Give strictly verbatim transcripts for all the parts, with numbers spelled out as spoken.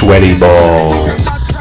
Sweaty balls.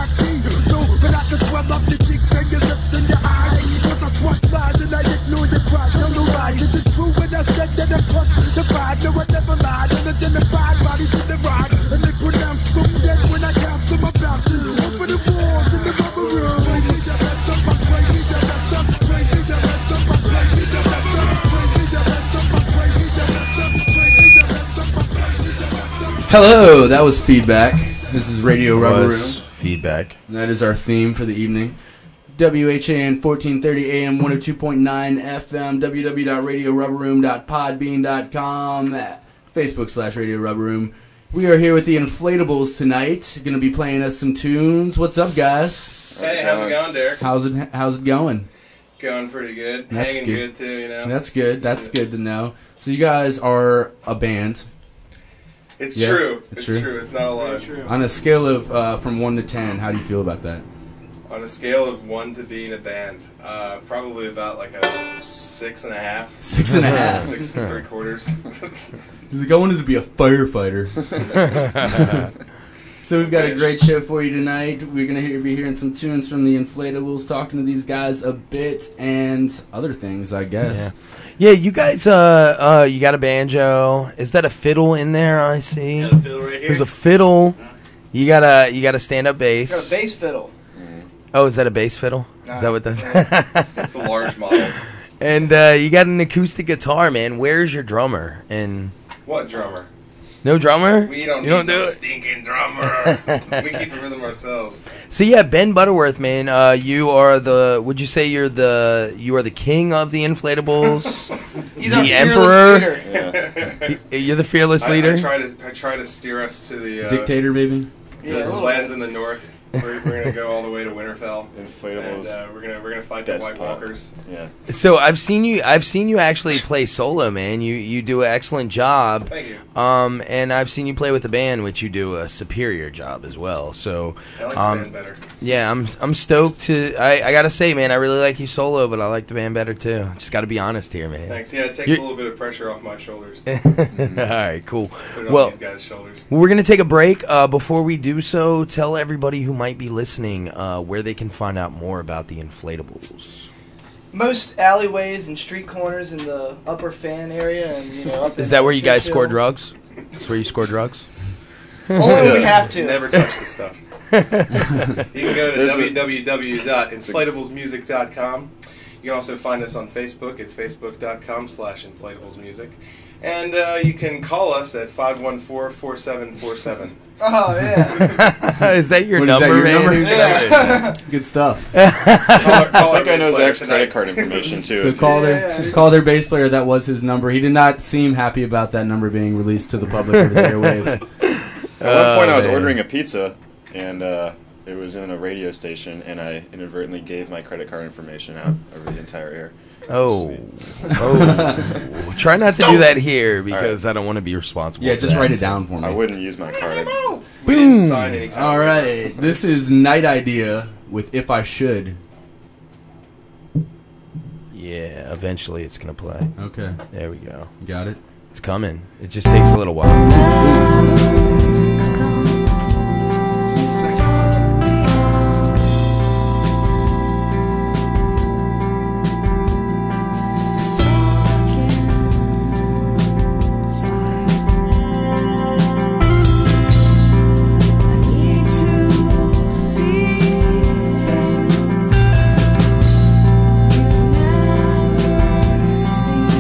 Hello, that was feedback. This is Radio Rubber Room. Feedback. And that is our theme for the evening. W H A N fourteen thirty A M, one oh two point nine F M, w w w dot radio rubber room dot podbean dot com, Facebook slash Radio Rubber Room. We are here with the Inflatables tonight. Going to be playing us some tunes. What's up, guys? Hey, how's it going, Derek? How's it How's it going? Going pretty good. That's Hanging good. good too, you know. That's good. That's good to know. So you guys are a band. It's Yeah, true. it's It's, true. true. It's not a lie. On a scale of uh, from one to ten, how do you feel about that? On a scale of one to being a band, uh, probably about like a six and a half. Six and a half. Six and three quarters. He's like, I wanted to be a firefighter. So we've got a great show for you tonight. We're going to hear, be hearing some tunes from the Inflatables, talking to these guys a bit, and other things, I guess. Yeah, yeah you guys, uh, uh, you got a banjo. Is that a fiddle in there, I see? Got a fiddle right here. There's a fiddle. You got a, you got a stand-up bass. Got a bass fiddle. Oh, is that a bass fiddle? No. Is that what that's? It's the large model. And uh, you got an acoustic guitar, man. Where's your drummer? And What drummer? no drummer? We don't you need don't no do it. stinking drummer. We keep the rhythm ourselves. So yeah, Ben Butterworth, man. Uh, you are the. Would you say you're the? You are the king of the inflatables. He's The our emperor? fearless leader. Y- You're the fearless I, leader. I try to I try to steer us to the uh, Dictator, maybe? the, Yeah, a the little lands bit. in the north. We're, we're gonna go all the way to Winterfell. Inflatables. And uh, we're gonna we're gonna fight the Despot. White Walkers. Yeah. So I've seen you. I've seen you actually play solo, man. You you do an excellent job. Thank you. Um, and I've seen you play with the band, which you do a superior job as well. So, I like um, the band better. yeah, I'm I'm stoked to. I, I gotta say, man, I really like you solo, but I like the band better too. Just gotta be honest here, man. Thanks. Yeah, it takes You're- a little bit of pressure off my shoulders. All right, cool. Put it on Well, these guys' shoulders. we're gonna take a break. Uh, before we do so, tell everybody who might be listening uh, where they can find out more about the Inflatables. Most alleyways and street corners in the upper fan area, and you know, up Is in that where you guys Churchill. score drugs? That's where you score drugs. Only when we have to. Never touch the stuff. You can go to There's a- w w w dot inflatables music dot com. You can also find us on Facebook at facebook dot com slash inflatablesmusic. And uh, you can call us at five one four, four seven four seven. Oh, yeah. Is that your What, is that number, your man? number? Yeah. Good stuff. Call our, I call our think I know bass player Zach's tonight. credit card information too. So If call Yeah, their yeah. call their bass player. That was his number. He did not seem happy about that number being released to the public over the airwaves. At one point, Oh, I was man. ordering a pizza, and uh, it was in a radio station, and I inadvertently gave my credit card information out over the entire air. Oh, Sweet. oh! Try not to do that here because I don't want to be responsible. Yeah, for just that. write it down for I me. wouldn't use my card. We didn't sign any kind All of right, this is Night Idea with If I Should. Yeah, eventually it's gonna play. Okay, There we go. you got it. It's coming. It just takes a little while.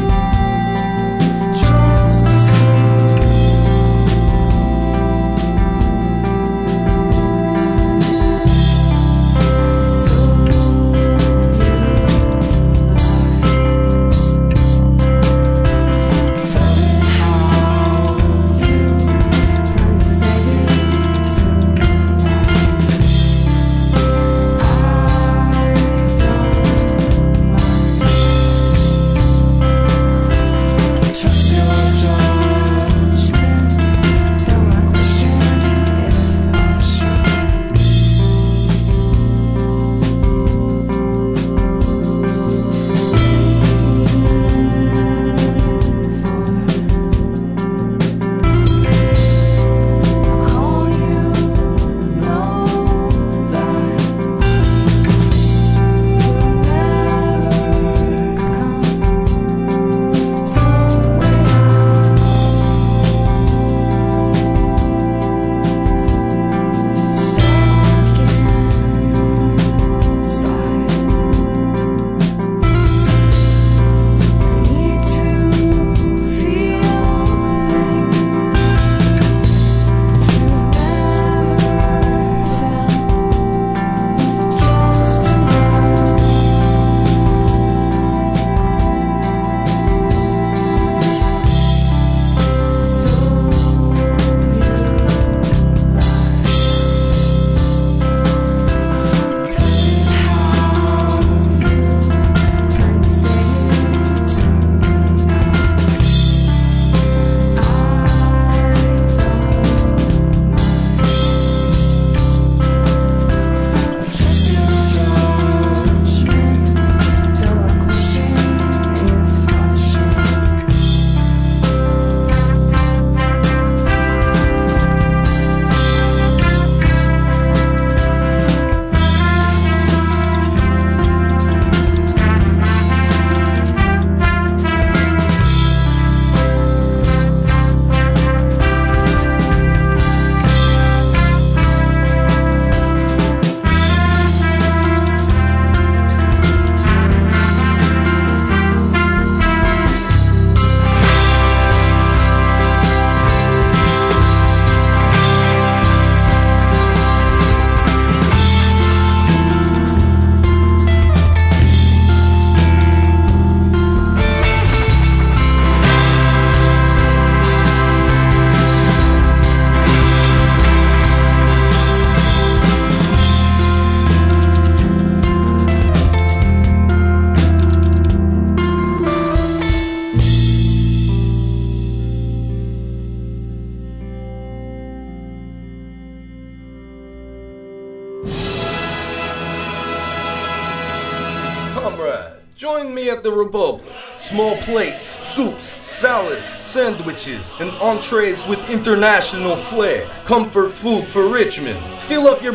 Just to see Comrade, join me at the Republic. Small plates, soups, salads, sandwiches, and entrees with international flair. Comfort food for Richmond. Fill up your...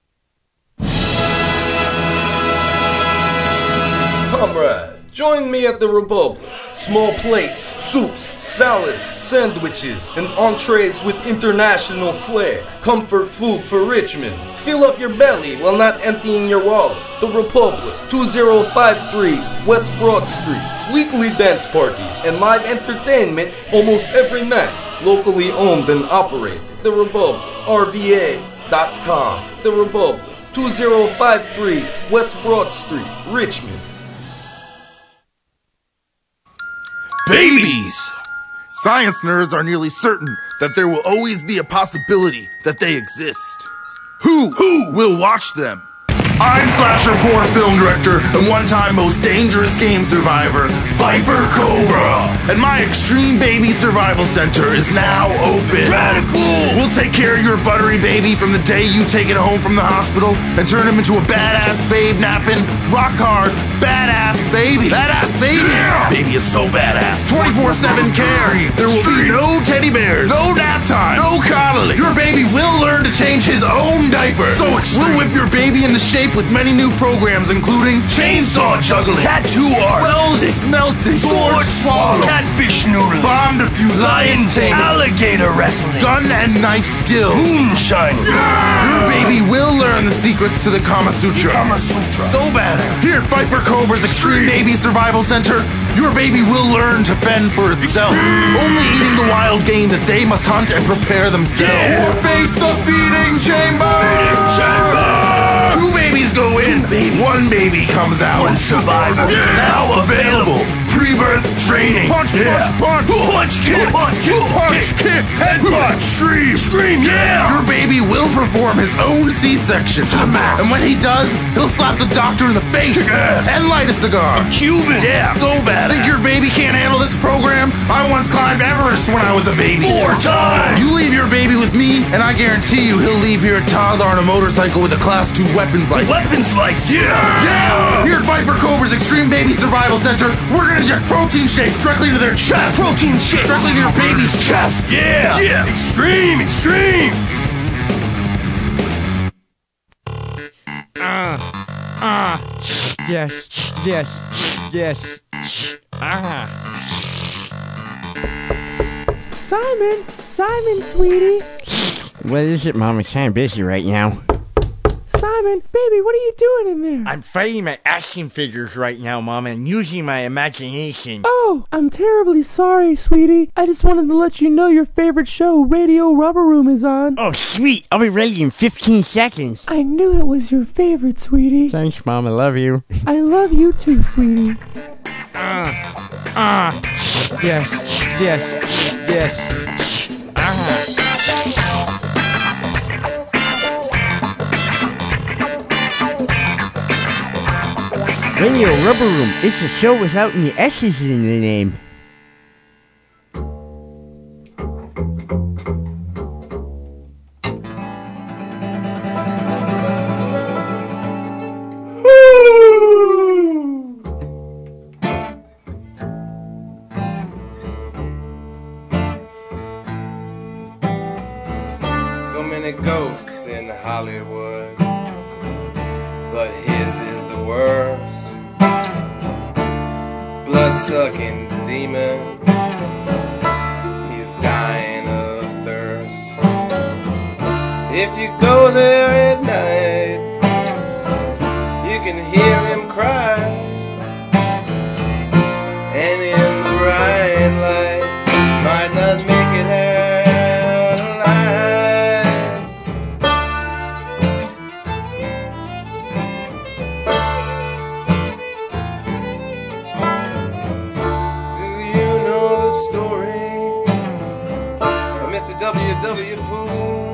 Comrade, join me at the Republic. Small plates, soups, salads, sandwiches, and entrees with international flair. Comfort food for Richmond. Fill up your belly while not emptying your wallet. The Republic, two oh five three West Broad Street. Weekly dance parties and live entertainment almost every night. Locally owned and operated. The Republic, R V A dot com. The Republic, two oh five three West Broad Street, Richmond. Babies! Science nerds are nearly certain that there will always be a possibility that they exist. Who? Who will watch them? I'm slasher porn film director and one-time most dangerous game survivor, Viper Cobra. And my Extreme Baby Survival Center is now open. Radical! We'll take care of your buttery baby from the day you take it home from the hospital and turn him into a badass babe napping, rock hard, badass baby. Badass baby! Yeah. Baby is so badass. twenty-four seven care. There will be no teddy bears, no nap time, no coddling. Your baby will learn to change his own diaper. So extreme. We'll whip your baby into shape with many new programs, including chainsaw juggling, tattoo art, welding, smelting, sword swallow, catfish noodling, bomb defusing, lion taming, alligator wrestling, gun and knife skill, moonshining. Yeah! Your baby will learn the secrets to the Kama Sutra. Kama Sutra. So bad. Here at Viper Cobra's Extreme Baby Survival Center, your baby will learn to fend for itself, only eating the wild game that they must hunt and prepare themselves. Yeah. Or face the feeding chamber. Feeding chamber. Two babies go in, baby. One baby comes out. One survivor. Yeah. Now available. Pre-birth training. Punch, yeah. punch, punch. Punch, kick. Punch, kick. Punch, kick. Head punch. Scream. Scream, yeah. Your baby will perform his own C-section. To the max. And when he does, he'll slap the doctor in the face. Yes. And light a cigar. A Cuban. Yeah. So bad. Think your baby can't handle this program? I once climbed Everest when I was a baby. Four times. You leave your baby with me, and I guarantee you he'll leave here a toddler on a motorcycle with a class two weapons license. Weapons license. Yeah. Yeah. Here at Viper Cobra's Extreme Baby Survival Center, we're gonna inject protein shakes directly to their chest. Protein shakes. Directly to your baby's chest. Yeah. Yeah. Extreme. Extreme. Ah. Uh, ah. Uh, yes. Yes. Yes. Ah. Simon. Simon, sweetie. What is it, Mom? I'm kind of busy right now. Simon, baby, what are you doing in there? I'm fighting my action figures right now, Mom, and using my imagination. Oh, I'm terribly sorry, sweetie. I just wanted to let you know your favorite show, Radio Rubber Room, is on. Oh, sweet. I'll be ready in fifteen seconds. I knew it was your favorite, sweetie. Thanks, Mom. I love you. I love you too, sweetie. Ah. Ah. Yes. Yes. Yes. Ah. Radio Rubber Room. It's a show without any S's in the name. So many ghosts in Hollywood, but his is the worst. Blood-sucking demon, he's dying of thirst. If you go there at night, you can hear him cry, and in the bright light, might not make it out alive. Do you know the story of Mister W W. Poole?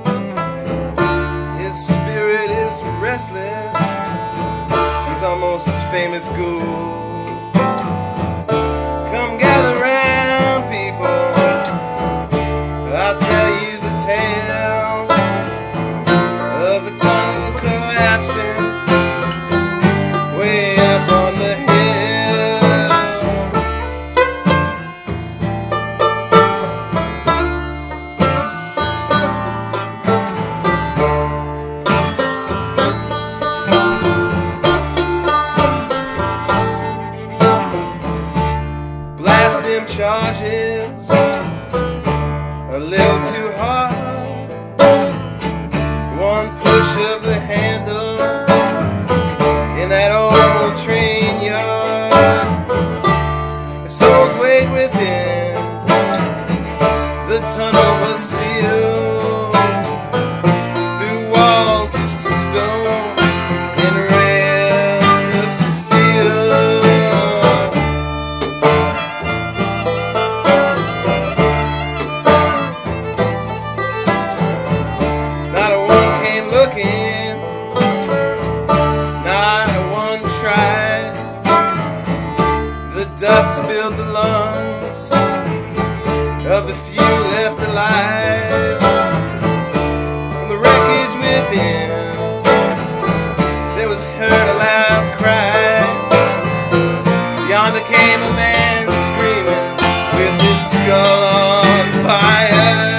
His spirit is restless, he's almost as famous ghoul. Come gather round, people, I'll tell you the tale of the tunnel collapsing way up on one tried. The dust filled the lungs of the few left alive. From the wreckage within, there was heard a loud cry. Yonder came a man screaming with his skull on fire.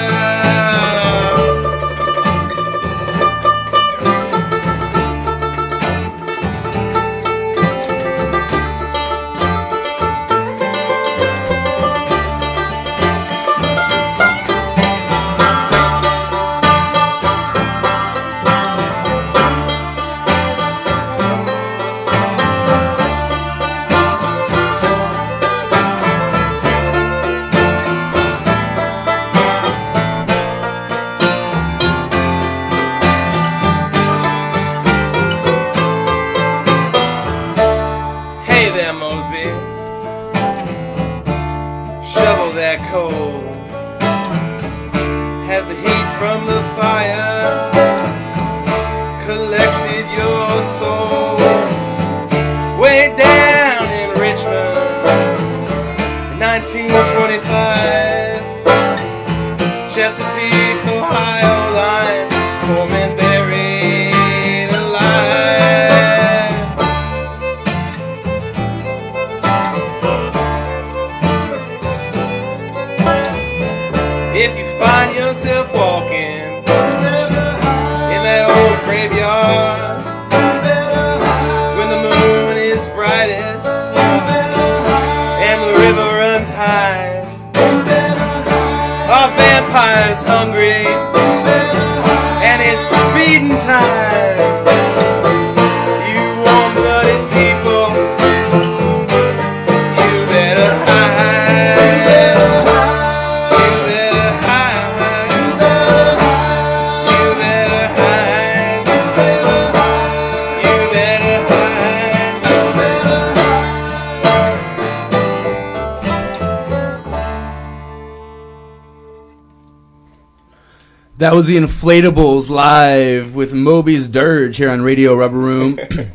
That was the Inflatables live with Moby's Dirge here on Radio Rubber Room. Did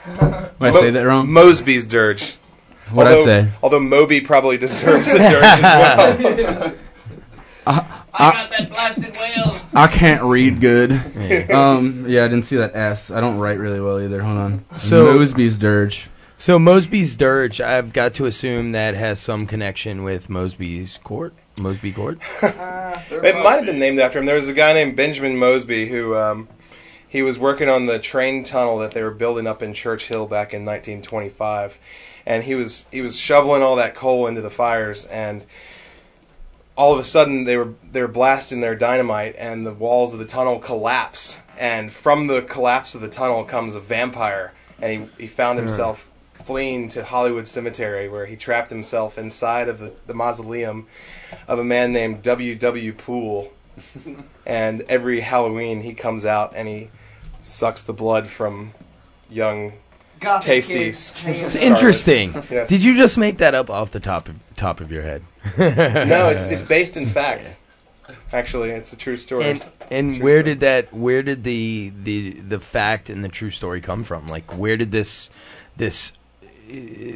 I say that wrong? Mosby's Dirge. What'd I say? Although Moby probably deserves a dirge as well. I, I got that blasted whale. I can't read good. um, yeah, I didn't see that S. I don't write really well either. Hold on. So Mosby's Dirge. So Mosby's Dirge, I've got to assume that has some connection with Mosby's Court. Mosby Court? uh, it might have been named after him. There was a guy named Benjamin Mosby who um, he was working on the train tunnel that they were building up in Churchill back in nineteen twenty-five, and he was he was shoveling all that coal into the fires, and all of a sudden they were they were blasting their dynamite, and the walls of the tunnel collapse, and from the collapse of the tunnel comes a vampire, and he he found himself fleeing to Hollywood Cemetery, where he trapped himself inside of the, the mausoleum of a man named W W. Poole. And every Halloween he comes out and he sucks the blood from young, Gothic tasty. kids. It's interesting. Yes. Did you just make that up off the top of, top of your head? No, it's it's based in fact. Actually, it's a true story. And and True where story. did that where did the, the the fact and the true story come from? Like, where did this this uh,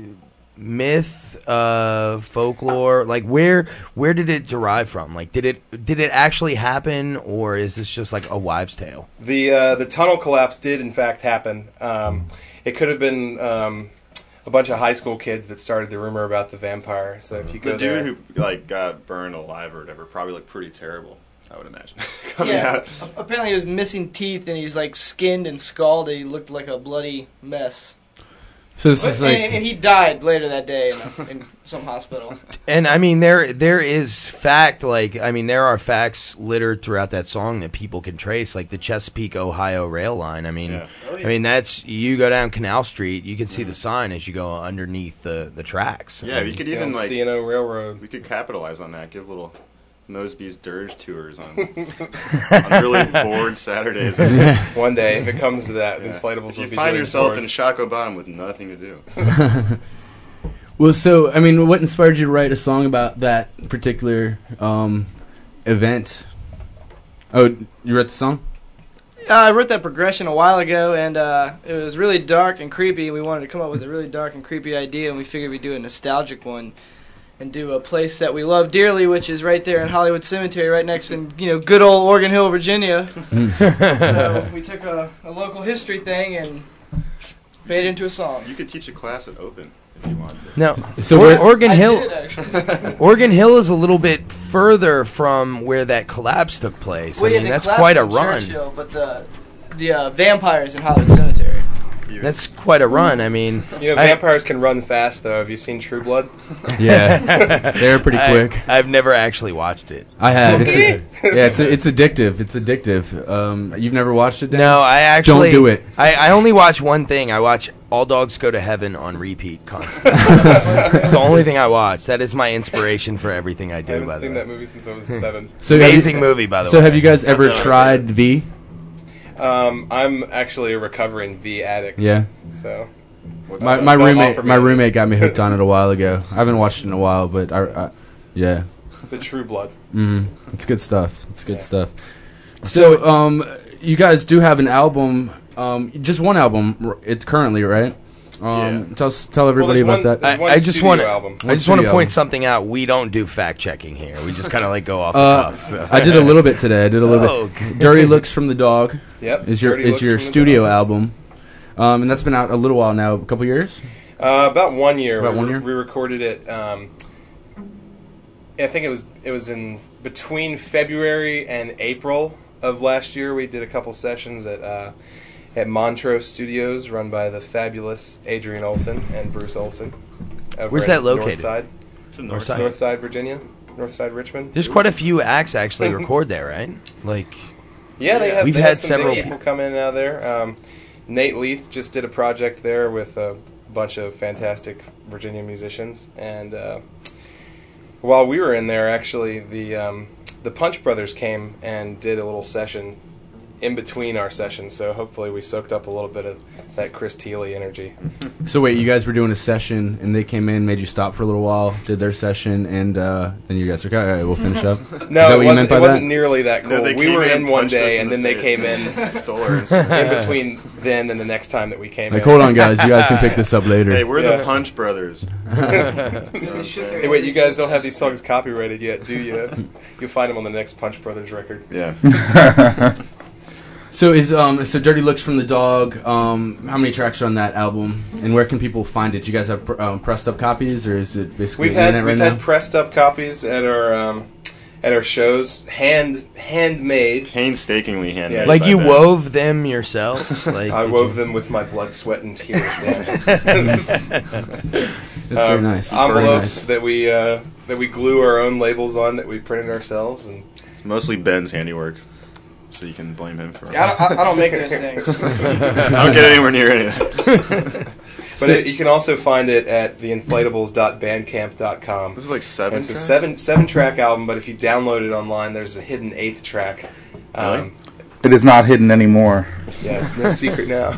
myth, uh, folklore, like where where did it derive from? Like, did it did it actually happen, or is this just like a wives' tale? The uh, the tunnel collapse did in fact happen. Um, it could have been um, a bunch of high school kids that started the rumor about the vampire. So if you go The there, dude who like got burned alive or whatever probably looked pretty terrible, I would imagine. Coming Yeah, out. a- apparently he was missing teeth and he's like skinned and scalded. He looked like a bloody mess. So this But- is like and, and he died later that day in, a, in some hospital. And I mean, there there is fact, like, I mean, there are facts littered throughout that song that people can trace, like the Chesapeake, Ohio rail line. I mean, Yeah. Oh, yeah. I mean, that's, you go down Canal Street, you can see the sign as you go underneath the, the tracks. Yeah, you could even on like C N O Railroad. we could capitalize on that. Give little Mosby's Dirge tours on, on really bored Saturdays. One day, if it comes to that, Yeah. inflatables If will you be find doing yourself tours. in Shako Bottom with nothing to do. Well, so I mean, what inspired you to write a song about that particular um, event? Oh, you wrote the song? Uh, I wrote that progression a while ago, and uh, it was really dark and creepy. We wanted to come up with a really dark and creepy idea, and we figured we'd do a nostalgic one and do a place that we love dearly, which is right there in Hollywood Cemetery, right next in, you know, good old Organ Hill, Virginia. So we took a, a local history thing and made it into a song. You could teach a class at Open if you wanted. No. So Or- we're- Oregon I Hill. did, actually. Oregon Hill is a little bit further from where that collapse took place. Well, I yeah, mean, the that's collapse quite a in run. Churchill, but the the uh, vampires in Hollywood Cemetery. That's quite a run. I mean, You know, I- vampires can run fast, though. Have you seen True Blood? Yeah, they're pretty I- quick. I've never actually watched it. I have. It's a, yeah, it's a, it's addictive. It's addictive. Um, you've never watched it? Dan? No, I actually Don't do it. I, I only watch one thing. I watch All Dogs Go to Heaven on repeat constantly. It's the only thing I watch. That is my inspiration for everything I I do. haven't by the seen way. that movie since I was seven. So have Amazing you- movie, by the So way. have you guys ever That's tried V? Um, I'm actually a recovering V addict. Yeah. So What's My that? my Don't roommate offer me my any. roommate got me hooked on it a while ago. I haven't watched it in a while, but I, I yeah. the True Blood. Mm, it's good stuff. It's good Yeah. stuff. So, um, you guys do have an album, um, just one album. r- It's currently right. Um, Yeah. tell us, tell everybody Well, there's about one- that. there's one I, I just studio want to. album. I One just want to studio point album. something out. We don't do fact checking here. We just kind of like go off the Uh, cuff. So. I did a little bit today. I did a little Oh, bit. Dirty Looks from the Dog Yep. is your Dirty is Looks your from the studio Dog. album, um, and that's been out a little while now, a couple years. Uh, about one year. About we, one year? We recorded it. Um, I think it was it was in between February and April of last year. We did a couple sessions at uh, at Montrose Studios, run by the fabulous Adrian Olson and Bruce Olson. over Where's in that located? Northside, It's in Northside. Northside, Virginia, Northside, Richmond. There's quite a few acts actually record there, right? Like, Yeah, they have. We've they had have some several- big people come in and out of there. Um, Nate Leith just did a project there with a bunch of fantastic Virginia musicians, and uh, while we were in there, actually, the um, the Punch Brothers came and did a little session in between our sessions. So hopefully, we soaked up a little bit of that Chris Thiele energy. So wait, you guys were doing a session, and they came in, made you stop for a little while, did their session, and uh, then you guys were like, all right, we'll finish up. Is that No, what it you wasn't, meant by it wasn't that? nearly that cool. No, they we came were in, in one punched us day, in and the then they face. came in Stole our instrument. in between then and the next time that we came Like, in. hold on, guys, you guys can pick this up later. Hey, we're Yeah. the Punch Brothers. You know what I'm saying? Hey, wait, you guys don't have these songs copyrighted yet, do you? You'll find them on the next Punch Brothers record. Yeah. So is um so Dirty Looks from the Dog. Um, how many tracks are on that album, and where can people find it? You guys have pr- um, pressed up copies, or is it basically We've had internet we've right had now? pressed up copies at our um, at our shows, hand handmade. Painstakingly handmade. like by you Ben. wove them yourself. Like I did wove you- them with my blood, sweat, and tears. Dan. That's very Um, nice. Very Envelopes nice. that we uh, that we glue our own labels on that we printed ourselves, and It's mostly Ben's handiwork, so you can blame him for it. I don't, I, I don't make those things. I don't get anywhere near any of it. but it, you can also find it at the inflatables dot bandcamp dot com. This is like seven. It's a tracks? seven seven track album, but if you download it online, there's a hidden eighth track. Um, Really? It is not hidden anymore. Yeah, it's no secret now.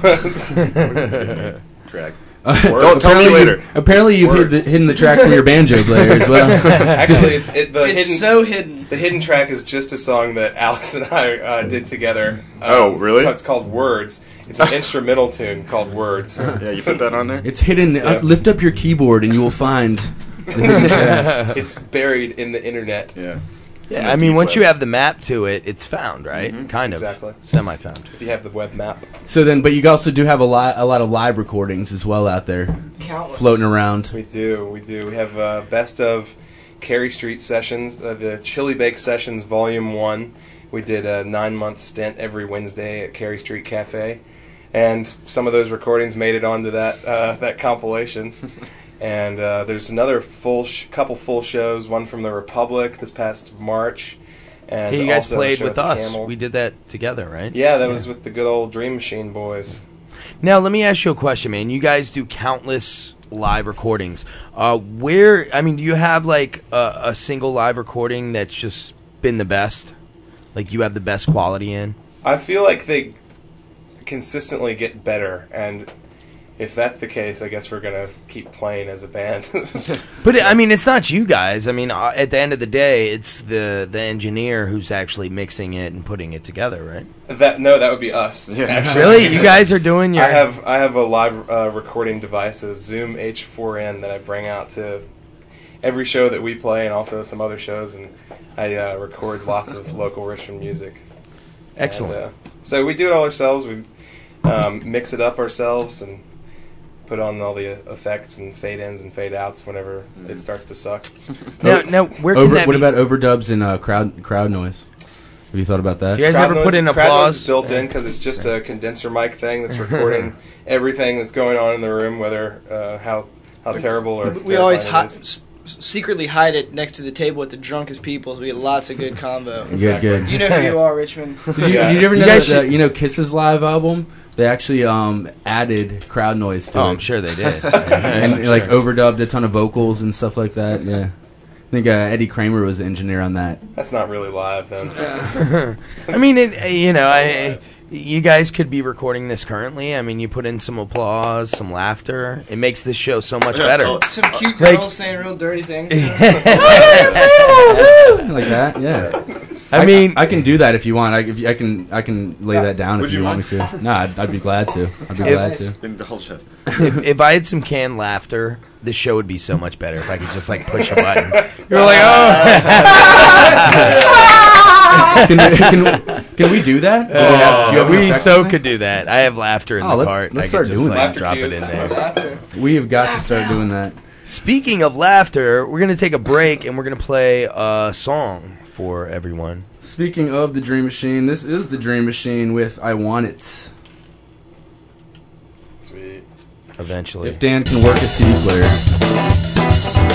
track. Don't tell me later. Apparently, you've hid the, Words. hidden the track from your banjo player as well. Actually, it's it, the It's hidden so hidden. the hidden track is just a song that Alex and I uh, did together. Um, Oh, really? It's called Words. It's an instrumental tune called Words. Yeah, you put that on there? It's hidden. Yeah. Uh, lift up your keyboard, and you will find the hidden track. It's buried in the internet. Yeah. Yeah, I mean, once you have the map to it, it's found, right? Kind of, Exactly. semi-found. If you have the web map. So then, but you also do have a lot, a lot of live recordings as well out there, Countless. floating around. We do, we do. We have uh, best of Carey Street sessions, uh, the Chili Bake Sessions Volume One. We did a nine-month stint every Wednesday at Carey Street Cafe, and some of those recordings made it onto that uh, that compilation. And uh, there's another full sh- couple full shows, one from the Republic this past March, and Hey, you guys also a played show with at the us. Camel. We did that together, right? Yeah, that was with the good old Dream Machine boys. Now, let me ask you a question, man. You guys do countless live recordings. Uh, where, I mean, do you have, like, a, a single live recording that's just been the best? Like, you have the best quality in? I feel like they consistently get better, and if that's the case, I guess we're gonna keep playing as a band. But I mean, it's not you guys. I mean, uh, at the end of the day, it's the the engineer who's actually mixing it and putting it together, right? That no, that would be us. Actually. Really, you guys are doing your. I have I have a live uh, recording device, a Zoom H four n that I bring out to every show that we play, and also some other shows, and I uh, record lots of local Richmond music. Excellent. And, uh, so we do it all ourselves. We um, mix it up ourselves and put on all the effects and fade ins and fade outs whenever mm. it starts to suck. now, now where can Over, that what be? about overdubs and uh, crowd crowd noise? Have you thought about that? Do you guys crowd ever noise, put in crowd applause? Noise is built in because it's just a condenser mic thing that's recording everything that's going on in the room, whether uh, how how terrible or we always hi- hi- s- secretly hide it next to the table with the drunkest people, so we get lots of good combo. Good, exactly. good. You know who you are, Richmond. Did you, yeah. did you ever know you that, uh, you know Kiss's live album? They actually um, added crowd noise to oh, it. I'm sure they did. and sure. like overdubbed a ton of vocals and stuff like that. Yeah. I think uh, Eddie Kramer was the engineer on that. That's not really live, then. I mean, it, you know, I, you guys could be recording this currently. I mean, you put in some applause, some laughter. It makes this show so much better. Oh, some cute girls like, saying real dirty things. Like that, yeah. I mean, I, I can do that if you want. I, if you, I can, I can lay that down Would if you, you want me to. No, I'd, I'd be glad to. I'd be If- glad to. Indulge us. if, if I had some canned laughter, this show would be so much better if I could just like push a button. You're like, oh. can, can, can we do that? Do we, have, do you have an we effect so on that? could do that. I have laughter in Oh, the let's- part. let's I start could just, doing like, that. drop it in there. Laughter. We have got to start doing that. Speaking of laughter, we're going to take a break and we're going to play a song for everyone. Speaking of the Dream Machine, this is the Dream Machine with I Want It. Sweet. Eventually. If Dan can work a C D player.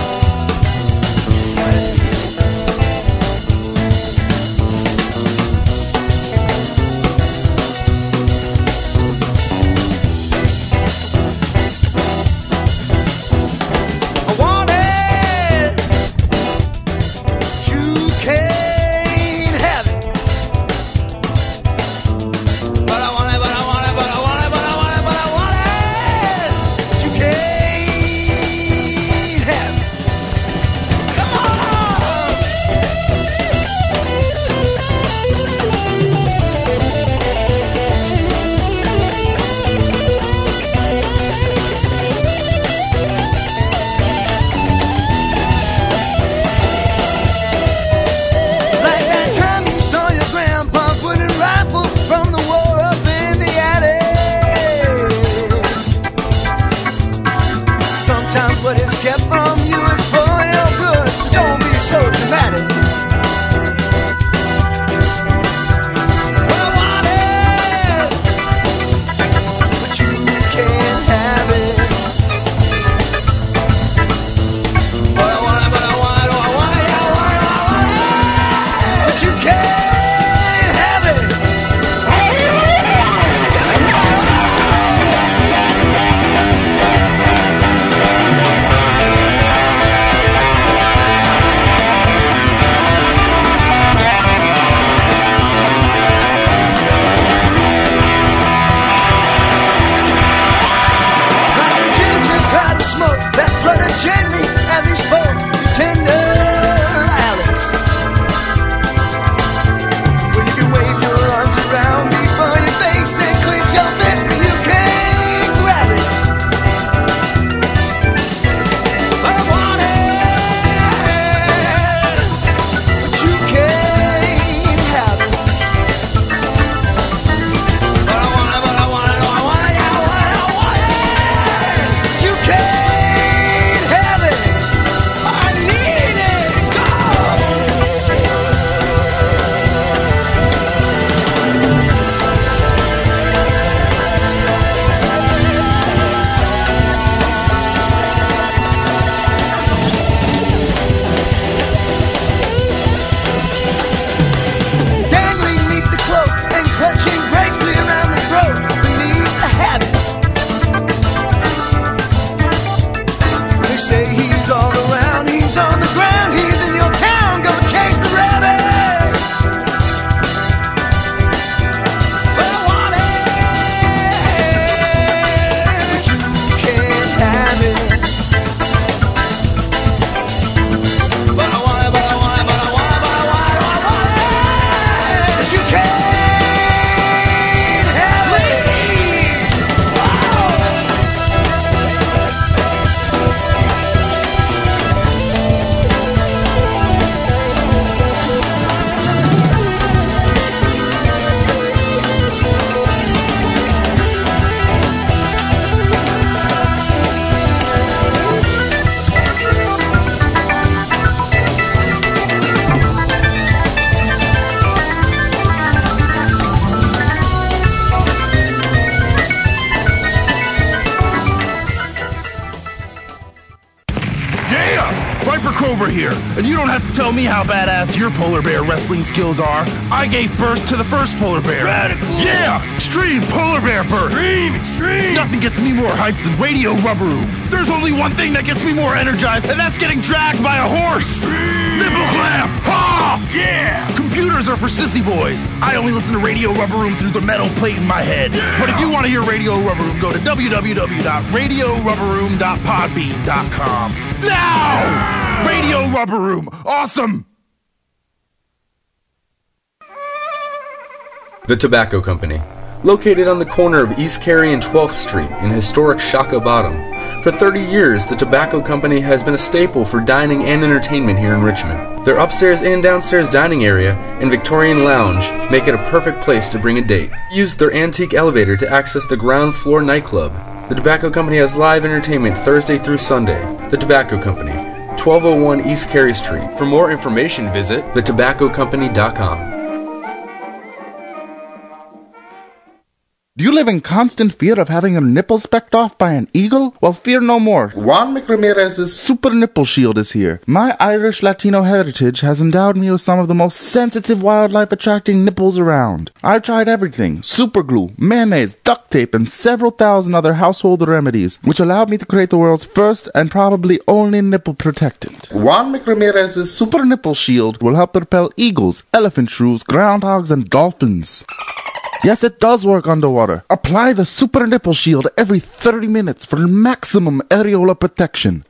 Hey! Cobra here, and you don't have to tell me how badass your polar bear wrestling skills are. I gave birth to the first polar bear. Radical. Yeah, extreme polar bear birth. Extreme, extreme. Nothing gets me more hyped than Radio Rubber Room. There's only one thing that gets me more energized, and that's getting dragged by a horse. Extreme. Nipple clamp. Ha! Yeah. Computers are for sissy boys. I only listen to Radio Rubber Room through the metal plate in my head. Yeah. But if you want to hear Radio Rubber Room, go to w w w dot radio rubber room dot podbean dot com. Now! Yeah. Radio Rubber Room. Awesome! The Tobacco Company. Located on the corner of East Carey and twelfth Street in historic Shaka Bottom. For thirty years, the Tobacco Company has been a staple for dining and entertainment here in Richmond. Their upstairs and downstairs dining area and Victorian lounge make it a perfect place to bring a date. Use their antique elevator to access the ground floor nightclub. The Tobacco Company has live entertainment Thursday through Sunday. The Tobacco Company, twelve oh one East Carey Street. For more information, visit the tobacco company dot com. Do you live in constant fear of having your nipples specked off by an eagle? Well, fear no more. Juan McRamirez's Super Nipple Shield is here. My Irish Latino heritage has endowed me with some of the most sensitive wildlife-attracting nipples around. I've tried everything. Super glue, mayonnaise, duct tape, and several thousand other household remedies, which allowed me to create the world's first and probably only nipple protectant. Juan McRamirez's Super Nipple Shield will help repel eagles, elephant shrews, groundhogs, and dolphins. Yes, it does work underwater. Apply the Super Nipple Shield every thirty minutes for maximum areola protection.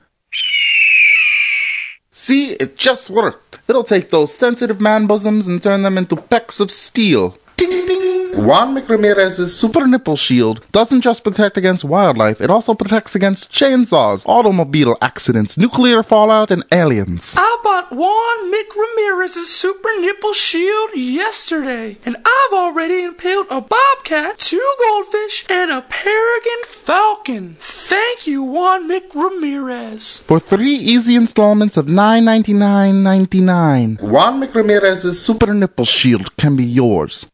See, it just worked. It'll take those sensitive man bosoms and turn them into pecks of steel. Ding ding! Juan McRamirez's Super Nipple Shield doesn't just protect against wildlife, it also protects against chainsaws, automobile accidents, nuclear fallout, and aliens. I bought Juan McRamirez's Super Nipple Shield yesterday, and I've already impaled a bobcat, two goldfish, and a peregrine falcon. Thank you, Juan McRamirez. For three easy installments of nine ninety-nine ninety-nine, Juan McRamirez's Super Nipple Shield can be yours.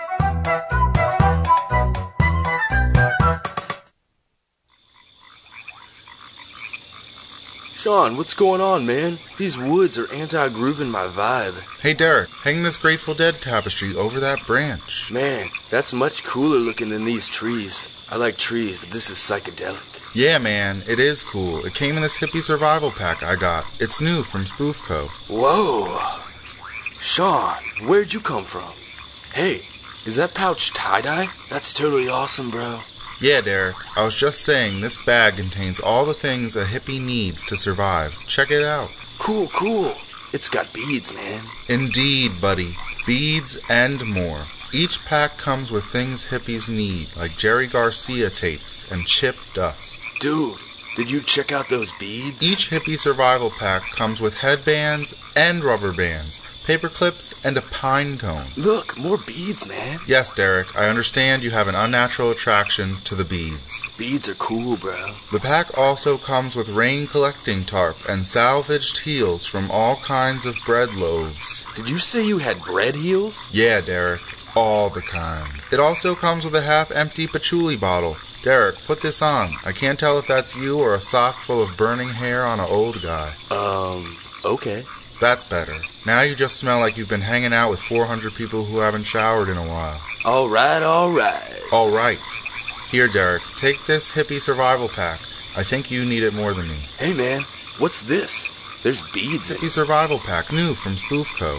Sean, what's going on, man? These woods are anti-grooving my vibe. Hey, Derek, hang this Grateful Dead tapestry over that branch. Man, that's much cooler looking than these trees. I like trees, but this is psychedelic. Yeah, man, it is cool. It came in this hippie survival pack I got. It's new from Spoof Co. Whoa! Sean, where'd you come from? Hey, is that pouch tie-dye? That's totally awesome, bro. Yeah, Derek, I was just saying this bag contains all the things a hippie needs to survive. Check it out. Cool, cool. It's got beads, man. Indeed, buddy. Beads and more. Each pack comes with things hippies need, like Jerry Garcia tapes and chip dust. Dude, did you check out those beads? Each hippie survival pack comes with headbands and rubber bands, paper clips, and a pine cone. Look, more beads, man. Yes, Derek, I understand you have an unnatural attraction to the beads. Beads are cool, bro. The pack also comes with rain collecting tarp and salvaged heels from all kinds of bread loaves. Did you say you had bread heels? Yeah, Derek, all the kinds. It also comes with a half-empty patchouli bottle. Derek, put this on. I can't tell if that's you or a sock full of burning hair on an old guy. Um, okay. That's better. Now you just smell like you've been hanging out with four hundred people who haven't showered in a while. All right, all right. All right. Here, Derek, take this hippie survival pack. I think you need it more than me. Hey, man, what's this? There's beads in it. Hippie survival pack, new from Spoof Co.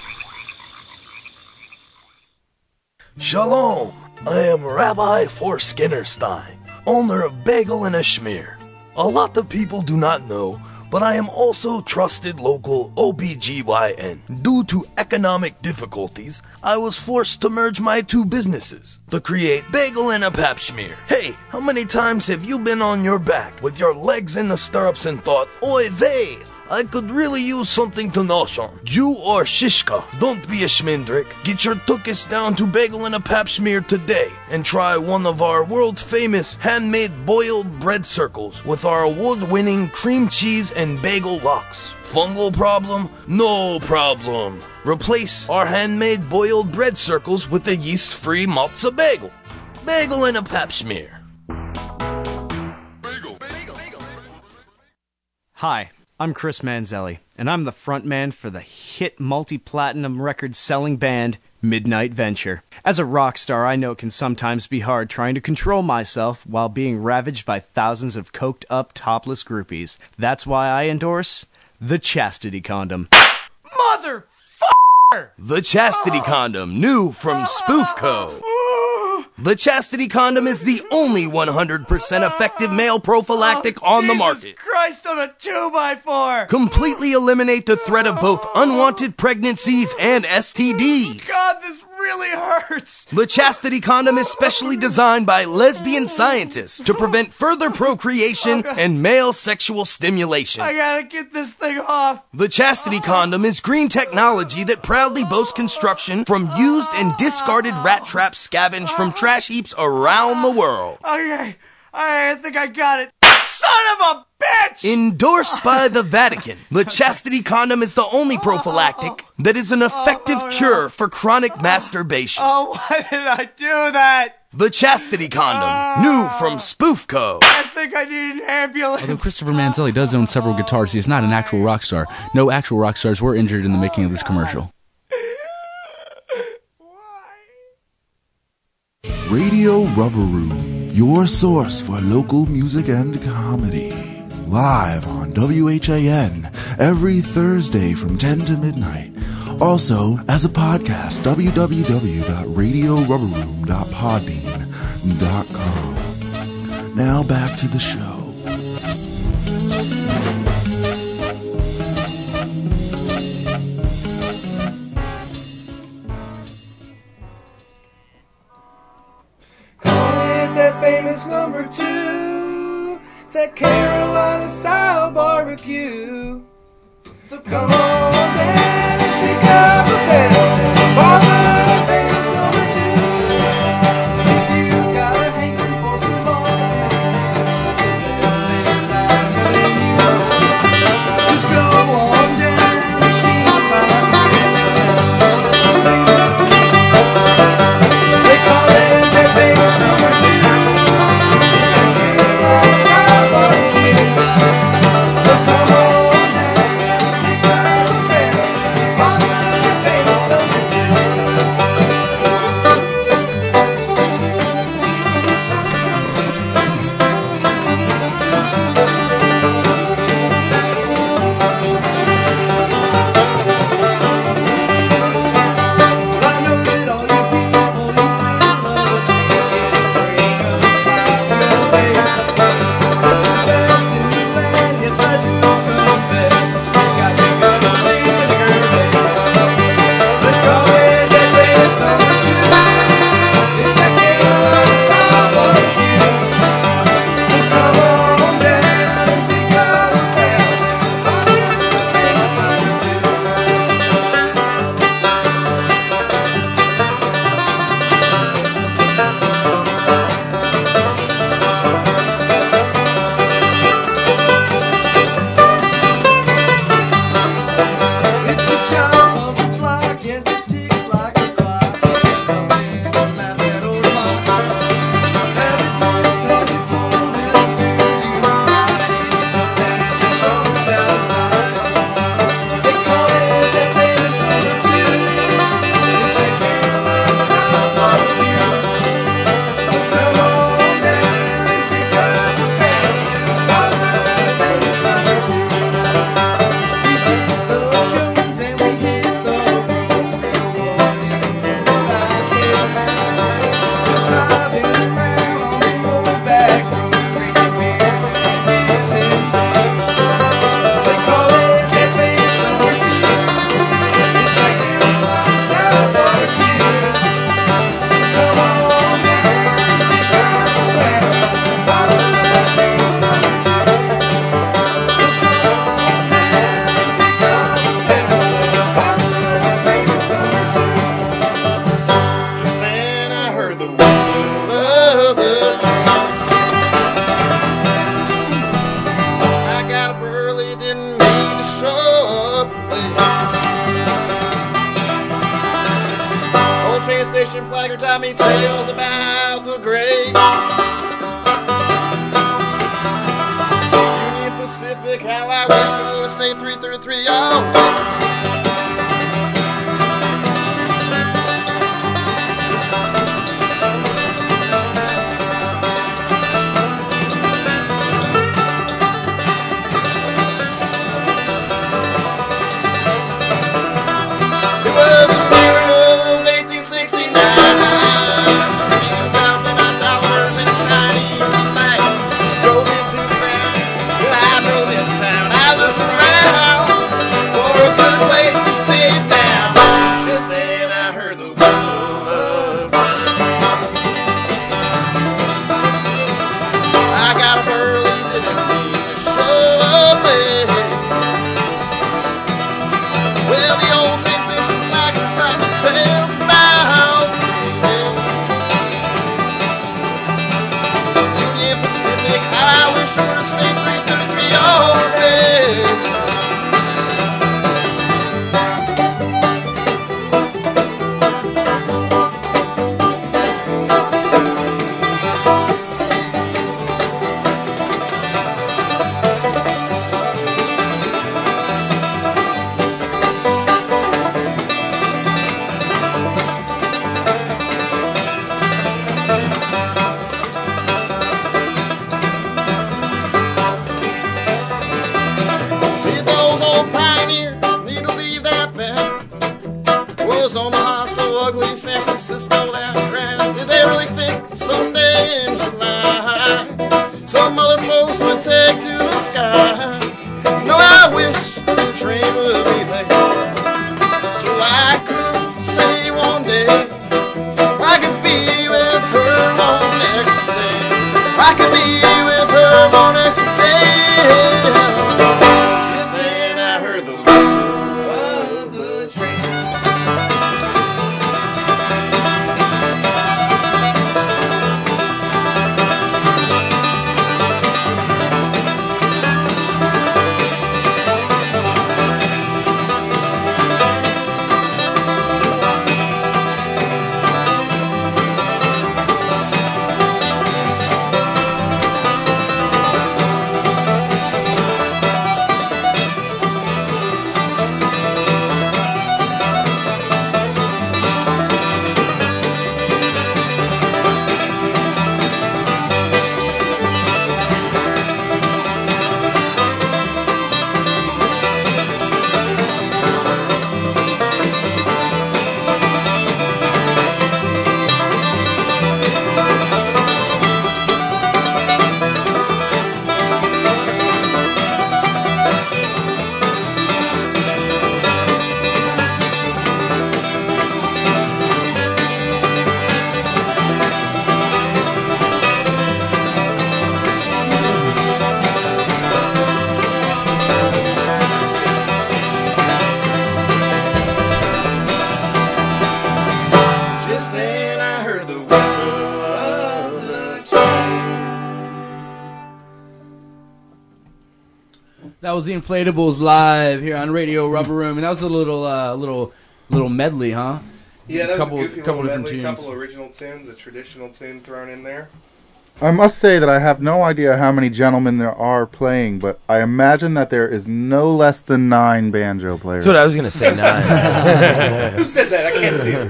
Shalom. I am Rabbi Forskinnerstein, owner of Bagel and a Schmear. A lot of people do not know, but I am also trusted local O B G Y N. Due to economic difficulties, I was forced to merge my two businesses to create Bagel and a Pap Schmear. Hey, how many times have you been on your back with your legs in the stirrups and thought, oy vey, I could really use something to nosh on. Jew or shishka, don't be a schmindrick. Get your tuchus down to Bagel and a Pap Schmear today and try one of our world-famous handmade boiled bread circles with our award-winning cream cheese and bagel lox. Fungal problem? No problem. Replace our handmade boiled bread circles with the yeast-free matzo bagel. Bagel and a Pap Schmear. Hi. I'm Chris Manzelli, and I'm the frontman for the hit multi-platinum record-selling band Midnight Venture. As a rock star, I know it can sometimes be hard trying to control myself while being ravaged by thousands of coked-up, topless groupies. That's why I endorse the Chastity Condom. Mother The Chastity Condom, new from Spoof Co. The Chastity Condom is the only one hundred percent effective male prophylactic oh, on the market. Jesus Christ on a two by four! Completely eliminate the threat of both unwanted pregnancies and S T Ds. God, this really hurts! The Chastity Condom is specially designed by lesbian scientists to prevent further procreation oh, and male sexual stimulation. I gotta get this thing off. The Chastity Condom is green technology that proudly boasts construction from used and discarded rat traps scavenged from trash heaps around the world. Okay, I think I got it. Son of a bitch! Endorsed by the Vatican, the Chastity Condom is the only prophylactic that is an effective oh, no, no. cure for chronic masturbation. Oh, why did I do that? The Chastity Condom, uh, new from Spoof Co. I think I need an ambulance. Although Christopher Manzelli does own several guitars, he is not an actual rock star. No actual rock stars were injured in the making of this commercial. Radio Rubber Room, your source for local music and comedy. Live on W H A N every Thursday from ten to midnight. Also, as a podcast, w w w dot radio rubber room dot podbean dot com. Now back to the show. Famous number two, it's that Carolina style barbecue. So come on down and pick up a bell and bother famous number two. If you got a hankering for some barbecue, this place I'm telling you, just go on down to King's Mountain. They call it that famous number two. station placard taught me tales about the great Union Pacific Pacific, how I wish I would have stayed three thirty-three. Oh. That was the Inflatables live here on Radio Rubber Room, and that was a little, uh, little, little medley, huh? Yeah, that couple, was a goofy couple little different medley, tunes. couple original tunes, a traditional tune thrown in there. I must say that I have no idea how many gentlemen there are playing, but I imagine that there is no less than nine banjo players. That's what I was going to say, nine. Who said that? I can't see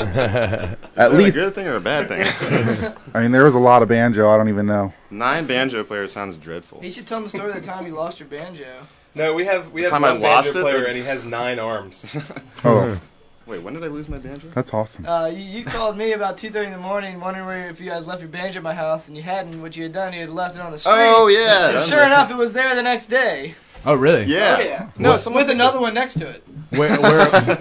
it. At Is that least a good thing or a bad thing? I mean, there was a lot of banjo. I don't even know. Nine banjo players sounds dreadful. You should tell them the story of the time you lost your banjo. No, we have we The have time I one lost banjo it, player or- and he has nine arms. Oh. Wait, when did I lose my banjo? That's awesome. Uh, you, you called me about two thirty in the morning, wondering where, if you had left your banjo at my house, and you hadn't. What you had done, you had left it on the street. Oh, yeah. And sure enough, it was there the next day. Oh, really? Yeah. Oh, yeah. No, with, someone with another one next to it. Where, where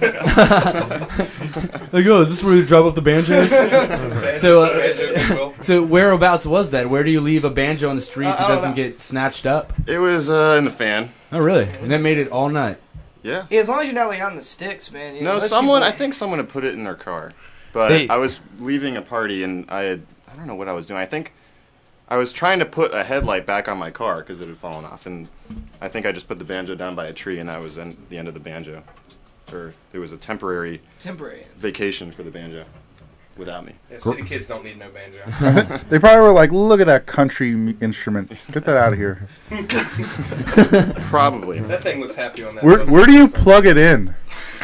like, oh, is this where you drop off the banjos? so, uh, so whereabouts was that? Where do you leave a banjo on the street Uh, that I don't doesn't know. get snatched up? It was uh, in the fan. Oh, really? And that made it all night. Yeah. Yeah, as long as you're not like on the sticks, man. You know, No, most someone. I people- think someone had put it in their car, but They- I was leaving a party and I had. I don't know what I was doing. I think I was trying to put a headlight back on my car because it had fallen off, and I think I just put the banjo down by a tree, and that was en- the end of the banjo. Or it was a temporary Temporary. vacation for the banjo. without me. Yeah, city kids don't need no banjo. They probably were like, look at that country m- instrument. Get that out of here. Probably. That thing looks happy on that. Where, doesn't where it? do you plug it in?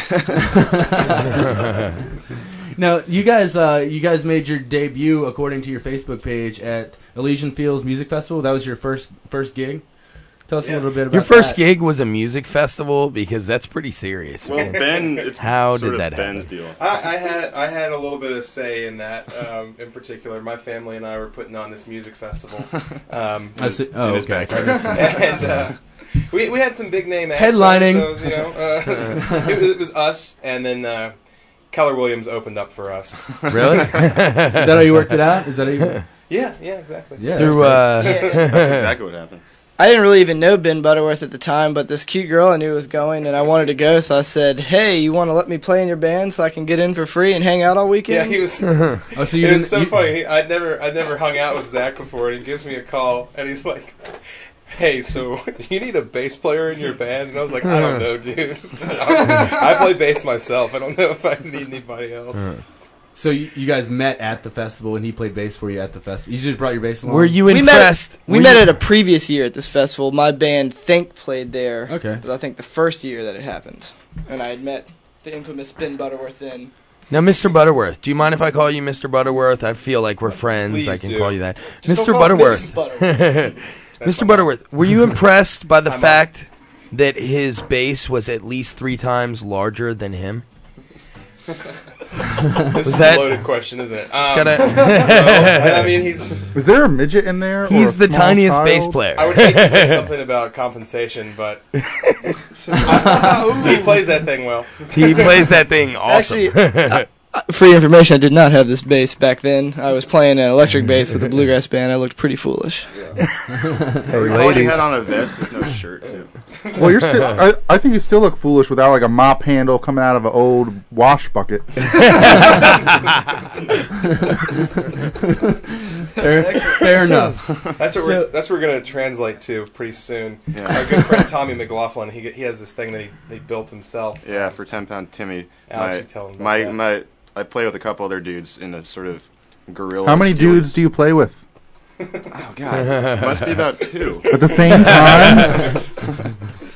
Now, you guys, uh, you guys made your debut, according to your Facebook page, at Elysian Fields Music Festival. That was your first first gig. Tell us Yeah. a little bit about Your first that. gig was a music festival, because that's pretty serious. Well, man. Ben, it's How sort did of that Ben's happen? deal. I, I had I had a little bit of say in that. Um, in particular, my family and I were putting on this music festival. Um, I see- oh, in his okay. backyard. and uh, we we had some big name acts. Headlining. So, you know, uh, it, was, it was us, and then uh, Keller Williams opened up for us. Really? Is that how you worked it out? Is that how you? Yeah, yeah, exactly. Yeah, Through, uh, Yeah, yeah. That's exactly what happened. I didn't really even know Ben Butterworth at the time, but this cute girl I knew was going, and I wanted to go, so I said, "Hey, you want to let me play in your band so I can get in for free and hang out all Yeah, weekend?" he was. Oh, so you it was didn't- so you- funny. He, I'd never, I'd never hung out with Zach before, and he gives me a call, and he's like, "Hey, so you need a bass player in your band?" And I was like, "I don't know, dude. I play bass myself. I don't know if I need anybody else." So you, you guys met at the festival, and he played bass for you at the festival. You just brought your bass along. Were you we impressed? met, we Were met you- at a previous year at this festival. My band Think played there. Okay. But I think the first year that it happened, and I had met the infamous Ben Butterworth then. Now, Mister Butterworth, do you mind if I call you Mister Butterworth? I feel like we're friends. Please I can do. call you that. Just Mister don't call me Butterworth. Missus Butterworth. Mister Butterworth, were you impressed by the I'm fact that his bass was at least three times larger than him? This is that- a loaded question, isn't it? Um, gotta- no, I mean, he's Is there a midget in there? or He's a the small tiniest child? bass player. I would hate to say something about compensation, but he plays that thing well. He plays that thing awesome. Actually, I, I, for your information, I did not have this bass back then. I was playing an electric bass with a bluegrass band. I looked pretty foolish. Hey, I recall you ladies. had on a vest with no shirt, too. Well, you're still. I, I think you still look foolish without like a mop handle coming out of an old wash bucket. fair, fair enough. That's what So- we're that's what we're gonna translate to pretty soon. Yeah. Our good friend Tommy McLaughlin, he he has this thing that he, he built himself. Yeah, for ten pound Timmy. Alex, my, you tell him about my, that. my, I play with a couple other dudes in a sort of guerrilla. How many steel- dudes do you play with Oh God, must be about two. at the same time?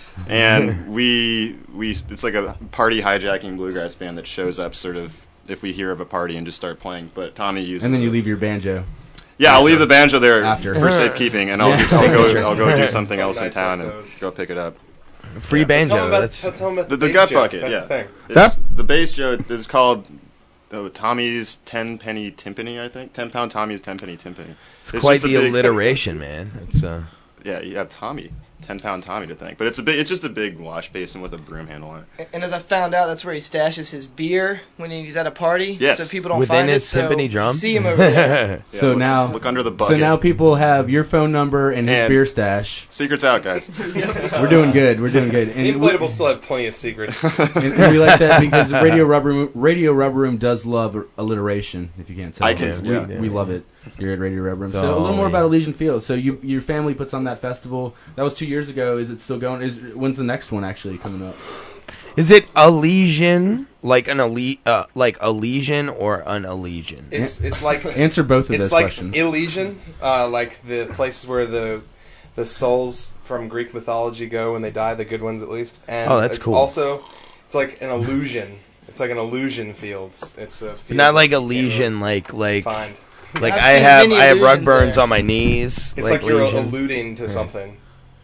And we we it's like a party hijacking bluegrass band that shows up sort of if we hear of a party and just start playing. But Tommy uses And then you a- leave your banjo. Yeah, I'll leave the banjo there After. for safekeeping, and I'll, Yeah. I'll go I'll go do something Some else in nights town like and those. go pick it up. Free Yeah, banjo. Tell him about, That's tell, tell him about The, the, the bass gut joke. bucket, That's yeah. the thing. It's, the bass joke is called oh, Tommy's ten penny timpani, I think. Ten pound Tommy's ten penny timpani. it's quite just a the big- alliteration, man. It's uh. Yeah, you have Tommy, ten pound Tommy to thank, but it's a big, it's just a big wash basin with a broom handle on it. And as I found out, that's where he stashes his beer when he's at a party. Yes. So people don't Within find his it. So timpani you drum? see him over there. Yeah, So look, now- look under the So bucket. now people have your phone number and his And- beer stash. Secret's out, guys. We're doing good. We're doing good. The And we, inflatables still have plenty of secrets. and, and we like that because Radio Rubber Room, Radio Rubber Room does love alliteration. If you can't tell, I can, we, yeah. we love it here at Radio Rubber Room. So, So, a little more yeah. about Elysian Fields. So you your family puts on that festival. That was two years ago. Is it still going? Is when's the next one actually coming up? Is it Elysian, like an ele- uh, like Elysian or an Elysian? It's it's like Answer both of it's those like questions. Elysian, uh, like the places where the the souls from Greek mythology go when they die, the good ones at least. And Oh, that's it's cool. Also, it's like an illusion. It's like an illusion fields. It's a field Not like that you can't Elysian, like like really find. like I've I seen have many I have rug illusions burns there. on my knees. It's like, you're Elysian. alluding to something.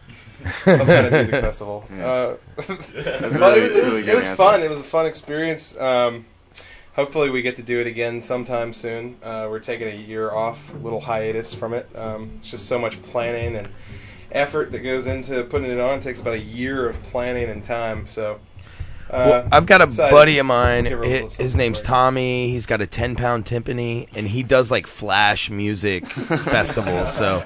Some kind of music festival. Yeah. Uh, That's well, really, it, it was, really good it was answer. fun. It was a fun experience. Um, hopefully, we get to do it again sometime soon. Uh, we're taking a year off, a little hiatus from it. Um, it's just so much planning and effort that goes into putting it on. It takes about a year of planning and time. So, uh, Well, I've got a decided buddy to of mine. give her a His, little his something name's for it. Tommy. He's got a ten pound timpani, and he does like flash music festivals. So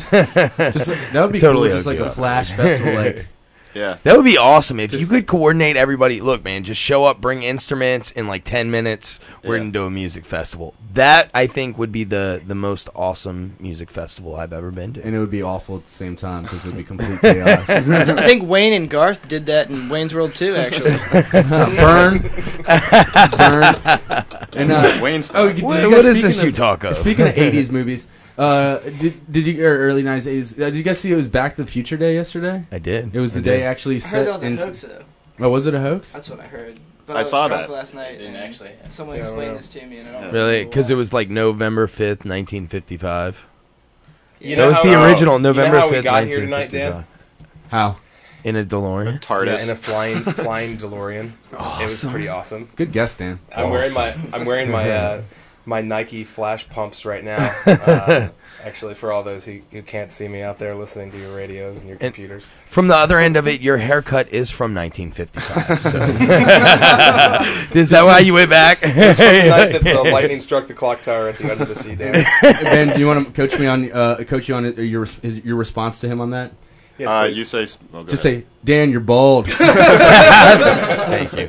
Just, that would be Totally cool. Just hook like you a up. flash festival, like. Yeah. that would be awesome if you Just- could coordinate everybody. Look, man, just show up, bring instruments in like ten minutes. We're Yeah. gonna do a music festival. That I think would be the the most awesome music festival I've ever been to. And it would be awful at the same time because it would be complete chaos. I, th- I think Wayne and Garth did that in Wayne's World too, actually. Burn. Burn. And uh, Wayne oh, Star. did What- you what guys- is this speaking you talk of? Speaking of eighties movies, uh, did did you or early nineties, eighties? Uh, did you guys see it was Back to the Future Day yesterday? I did. It was the I day did. actually I set heard that was a into- hoax, though. Oh, was it a hoax? That's what I heard. But I was saw drunk that. last night. Didn't and actually. Someone Yeah, I explained don't know. this to me, and I don't Really? know Because why. it was like November fifth, nineteen fifty-five. You That know was how, the uh, original, you know November how we fifth, got here tonight, nineteen Dan? fifty-five. How? In a DeLorean. TARDIS. Yeah, in a flying flying DeLorean. Oh, it was pretty awesome. Good guess, Dan. I'm wearing my I'm wearing my uh, my Nike Flash pumps right now. Uh, actually, for all those who, who can't see me out there listening to your radios and your And computers. From the other end of it, your haircut is from nineteen fifty-five. So. Is that why you went back? It's from the night that the lightning struck the clock tower at the end of the sea, Dan. Ben, do you want to coach me on uh, coach you on it, or your is your response to him on that? Yes, Uh, please. you say. Oh, go Just ahead. say, Dan, you're bald. Thank you.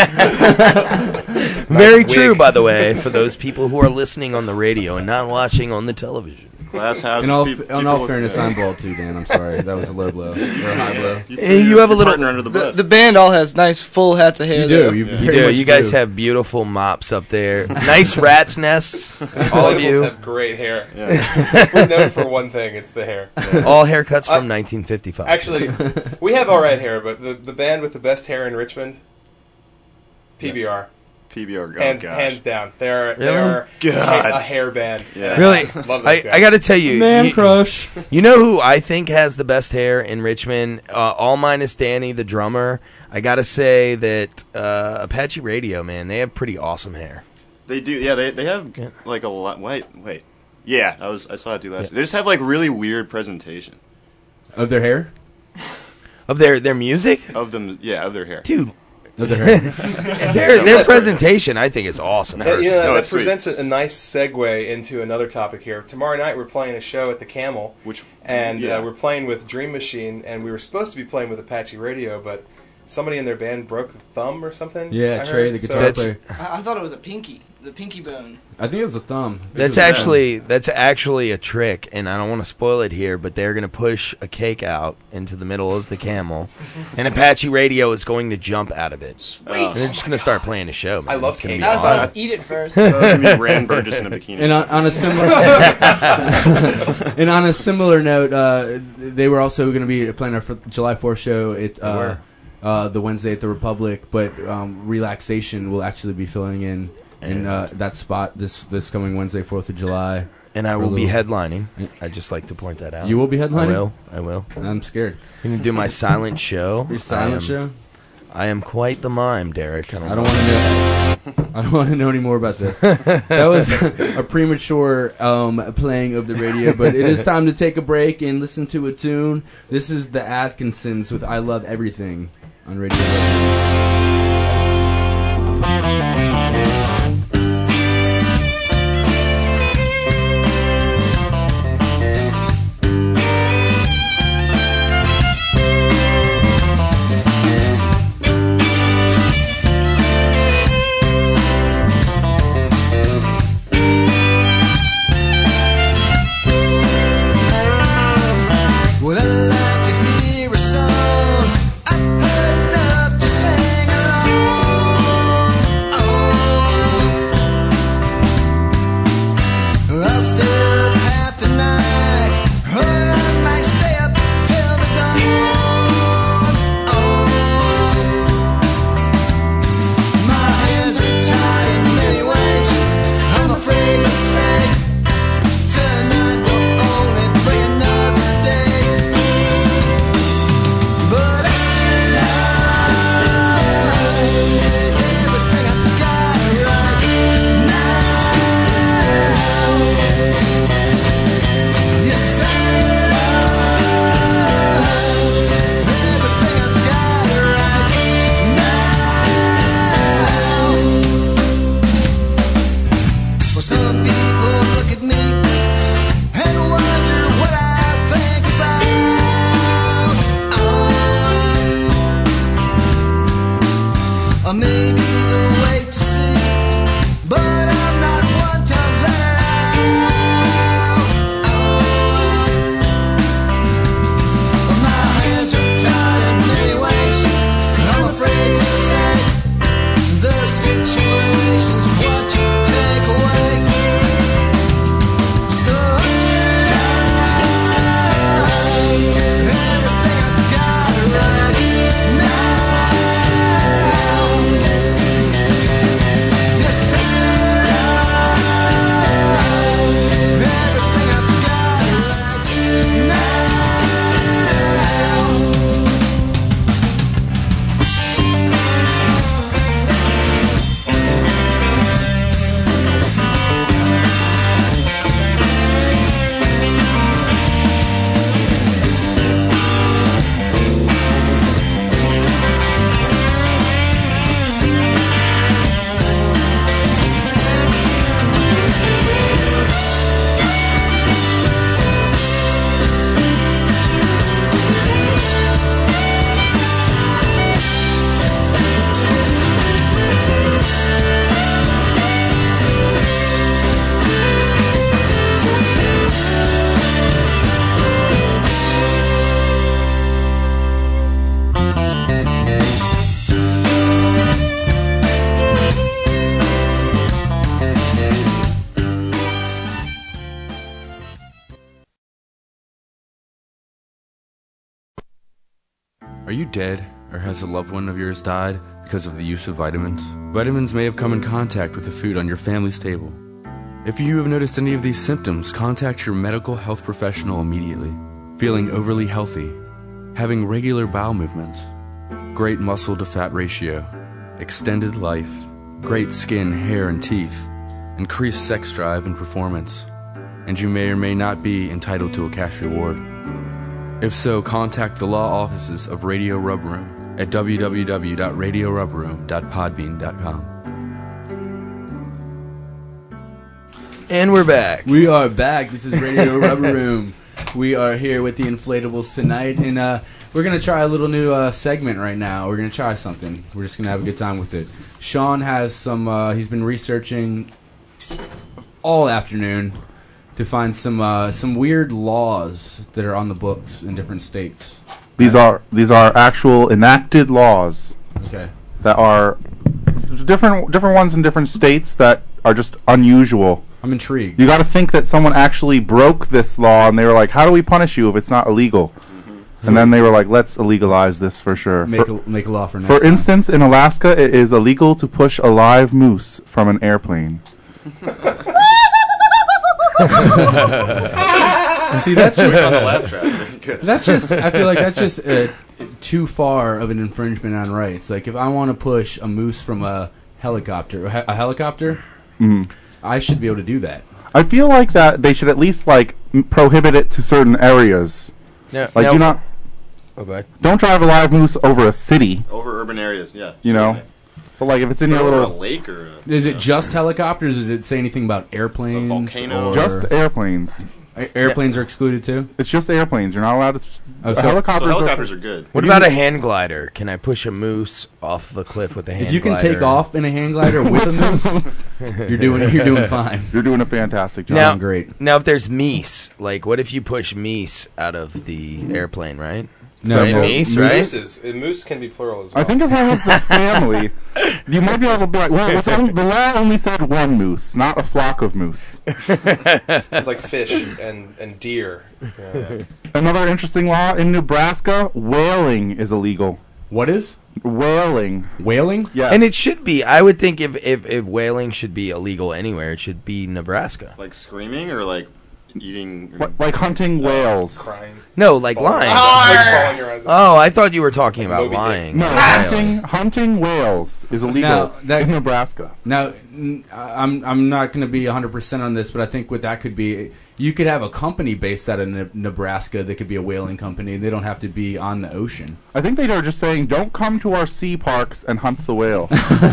Very Nice true, wig. by the way, for those people who are listening on the radio and not watching on the television. Glass houses. In all, peop- in all people- fairness, I'm bald too, Dan. I'm sorry. That was a low blow. Or a high blow. You, Hey, you have a little- partner under the The, bus. the band all has nice full hats of hair. You do. though. You, Yeah. You very do. much You guys do. have beautiful mops up there. Nice rat's nests, all of Inflatables you. have great hair. Yeah. If we're known for one thing, it's the hair. All haircuts from Uh, nineteen fifty-five. Actually, we have all right hair, but the, the band with the best hair in Richmond, P B R. P B R. Oh, hands, gosh. hands down. They're, Really? they're God. a, a hair band. Yeah. And Really? I love I, those guys. I got to tell you, Man you, crush. you know who I think has the best hair in Richmond? Uh, all minus Danny, the drummer. I got to say that uh, Apache Radio, man, they have pretty awesome hair. They do. Yeah, they they have like a lot. Wait, wait. Yeah, I was I saw it do last. They just have like really weird presentation Of their hair? Of their, their music? of them. Yeah, of their hair. Dude, Of their hair. their, their presentation, I think, is awesome. That, you know, No, that it's sweet. presents a, a nice segue into another topic here. Tomorrow night we're playing a show at the Camel, Which and yeah. uh, we're playing with Dream Machine, and we were supposed to be playing with Apache Radio, but somebody in their band broke the thumb or something. Yeah, I Trey, heard. the So- guitar That's- player. I, I thought it was a pinky, the pinky bone. I think it was a thumb. That's actually that's actually a trick, and I don't want to spoil it here, but they're going to push a cake out into the middle of the Camel, and Apache Radio is going to jump out of it. Sweet. And they're just going to start playing a show, man. I love It's gonna cake. be I thought awesome. I'd eat it first. That was gonna be Rand Burgess in a bikini. And on, on a similar and on a similar note, uh, they were also going to be playing our f- July fourth show at uh, were. uh, the Wednesday at the Republic, but um, Relaxation will actually be filling in in uh, that spot this this coming Wednesday, fourth of July. And I For a will be little- headlining. I'd just like to point that out. You will be headlining? I will. I will. I'm scared. I'm going to do my silent show. Your silent I am, show? I am quite the mime, Derek. I don't, I don't want to know. I don't want to know any more about this. That was a premature um, playing of the radio, but it is time to take a break and listen to a tune. This is the Atkinsons with "I Love Everything" on Radio Row. Well, I like to hear a song. I heard enough to sing along. Oh, Are you dead, or has a loved one of yours died because of the use of vitamins? Vitamins may have come in contact with the food on your family's table. If you have noticed any of these symptoms, contact your medical health professional immediately. Feeling overly healthy, having regular bowel movements, great muscle to fat ratio, extended life, great skin, hair, and teeth, increased sex drive and performance, and you may or may not be entitled to a cash reward. If so, contact the law offices of Radio Rub Room at w w w dot radio rub room dot podbean dot com. And we're back. We are back. This is Radio Rubber Room. We are here with the inflatables tonight, and uh, we're going to try a little new uh, segment right now. We're going to try something. We're just going to have a good time with it. Sean has some, uh, he's been researching all afternoon to find some uh, some weird laws that are on the books in different states. These are these are actual enacted laws. Okay. That are different different ones in different states that are just unusual. I'm intrigued. You got to think that someone actually broke this law, and they were like, "How do we punish you if it's not illegal?" Mm-hmm. And then they were like, "Let's illegalize this for sure." Make for, a, make a law for next For time. instance, in Alaska, it is illegal to push a live moose from an airplane. See, that's just On the laugh track. Good. that's just. I feel like that's just uh, too far of an infringement on rights. Like if I want to push a moose from a helicopter, a, he- a helicopter, Mhm. I should be able to do that. I feel like that they should at least like m- prohibit it to certain areas. Yeah, Like now- do not. Oh, go ahead. Don't drive a live moose over a city. Over urban areas, yeah. You know. But like if it's in But your over little a lake or a, Is it just helicopters? Or did it say anything about airplanes? volcano. or- just airplanes. A- airplanes are excluded too. It's just airplanes. You're not allowed to. Oh, the so- helicopters, So helicopters are good. What You about a can- hand glider? Can I push a moose off the cliff with a hand If you can glider? take off in a hang glider with a moose, you're doing you're doing fine. You're doing a fantastic job. Now, great. Now, if there's meese, like, what if you push meese out of the airplane, right? No, right? no. meese, right? Mooses. Uh, Moose can be plural as well. I think as long as it's a family, you might be able to be like, well, it's only, the law only said one moose, not a flock of moose. It's like fish and, and deer. Yeah. Another interesting law in Nebraska: whaling is illegal. What is Whaling. whaling? Yes. And it should be. I would think if, if, if whaling should be illegal anywhere, it should be Nebraska. Like screaming or like eating. Li- like hunting whales. Crying. No, like Bawling. lying. Like bawling your eyes out. Oh, I thought you were talking Like about Moby Dick. lying. No, Whaling. hunting hunting whales is illegal Now, that- in Nebraska. Now, n- I'm I'm not going to be one hundred percent on this, but I think what that could be, you could have a company based out of Ne- Nebraska that could be a whaling company. They don't have to be on the ocean. I think they are just saying, don't come to our sea parks and hunt the whale.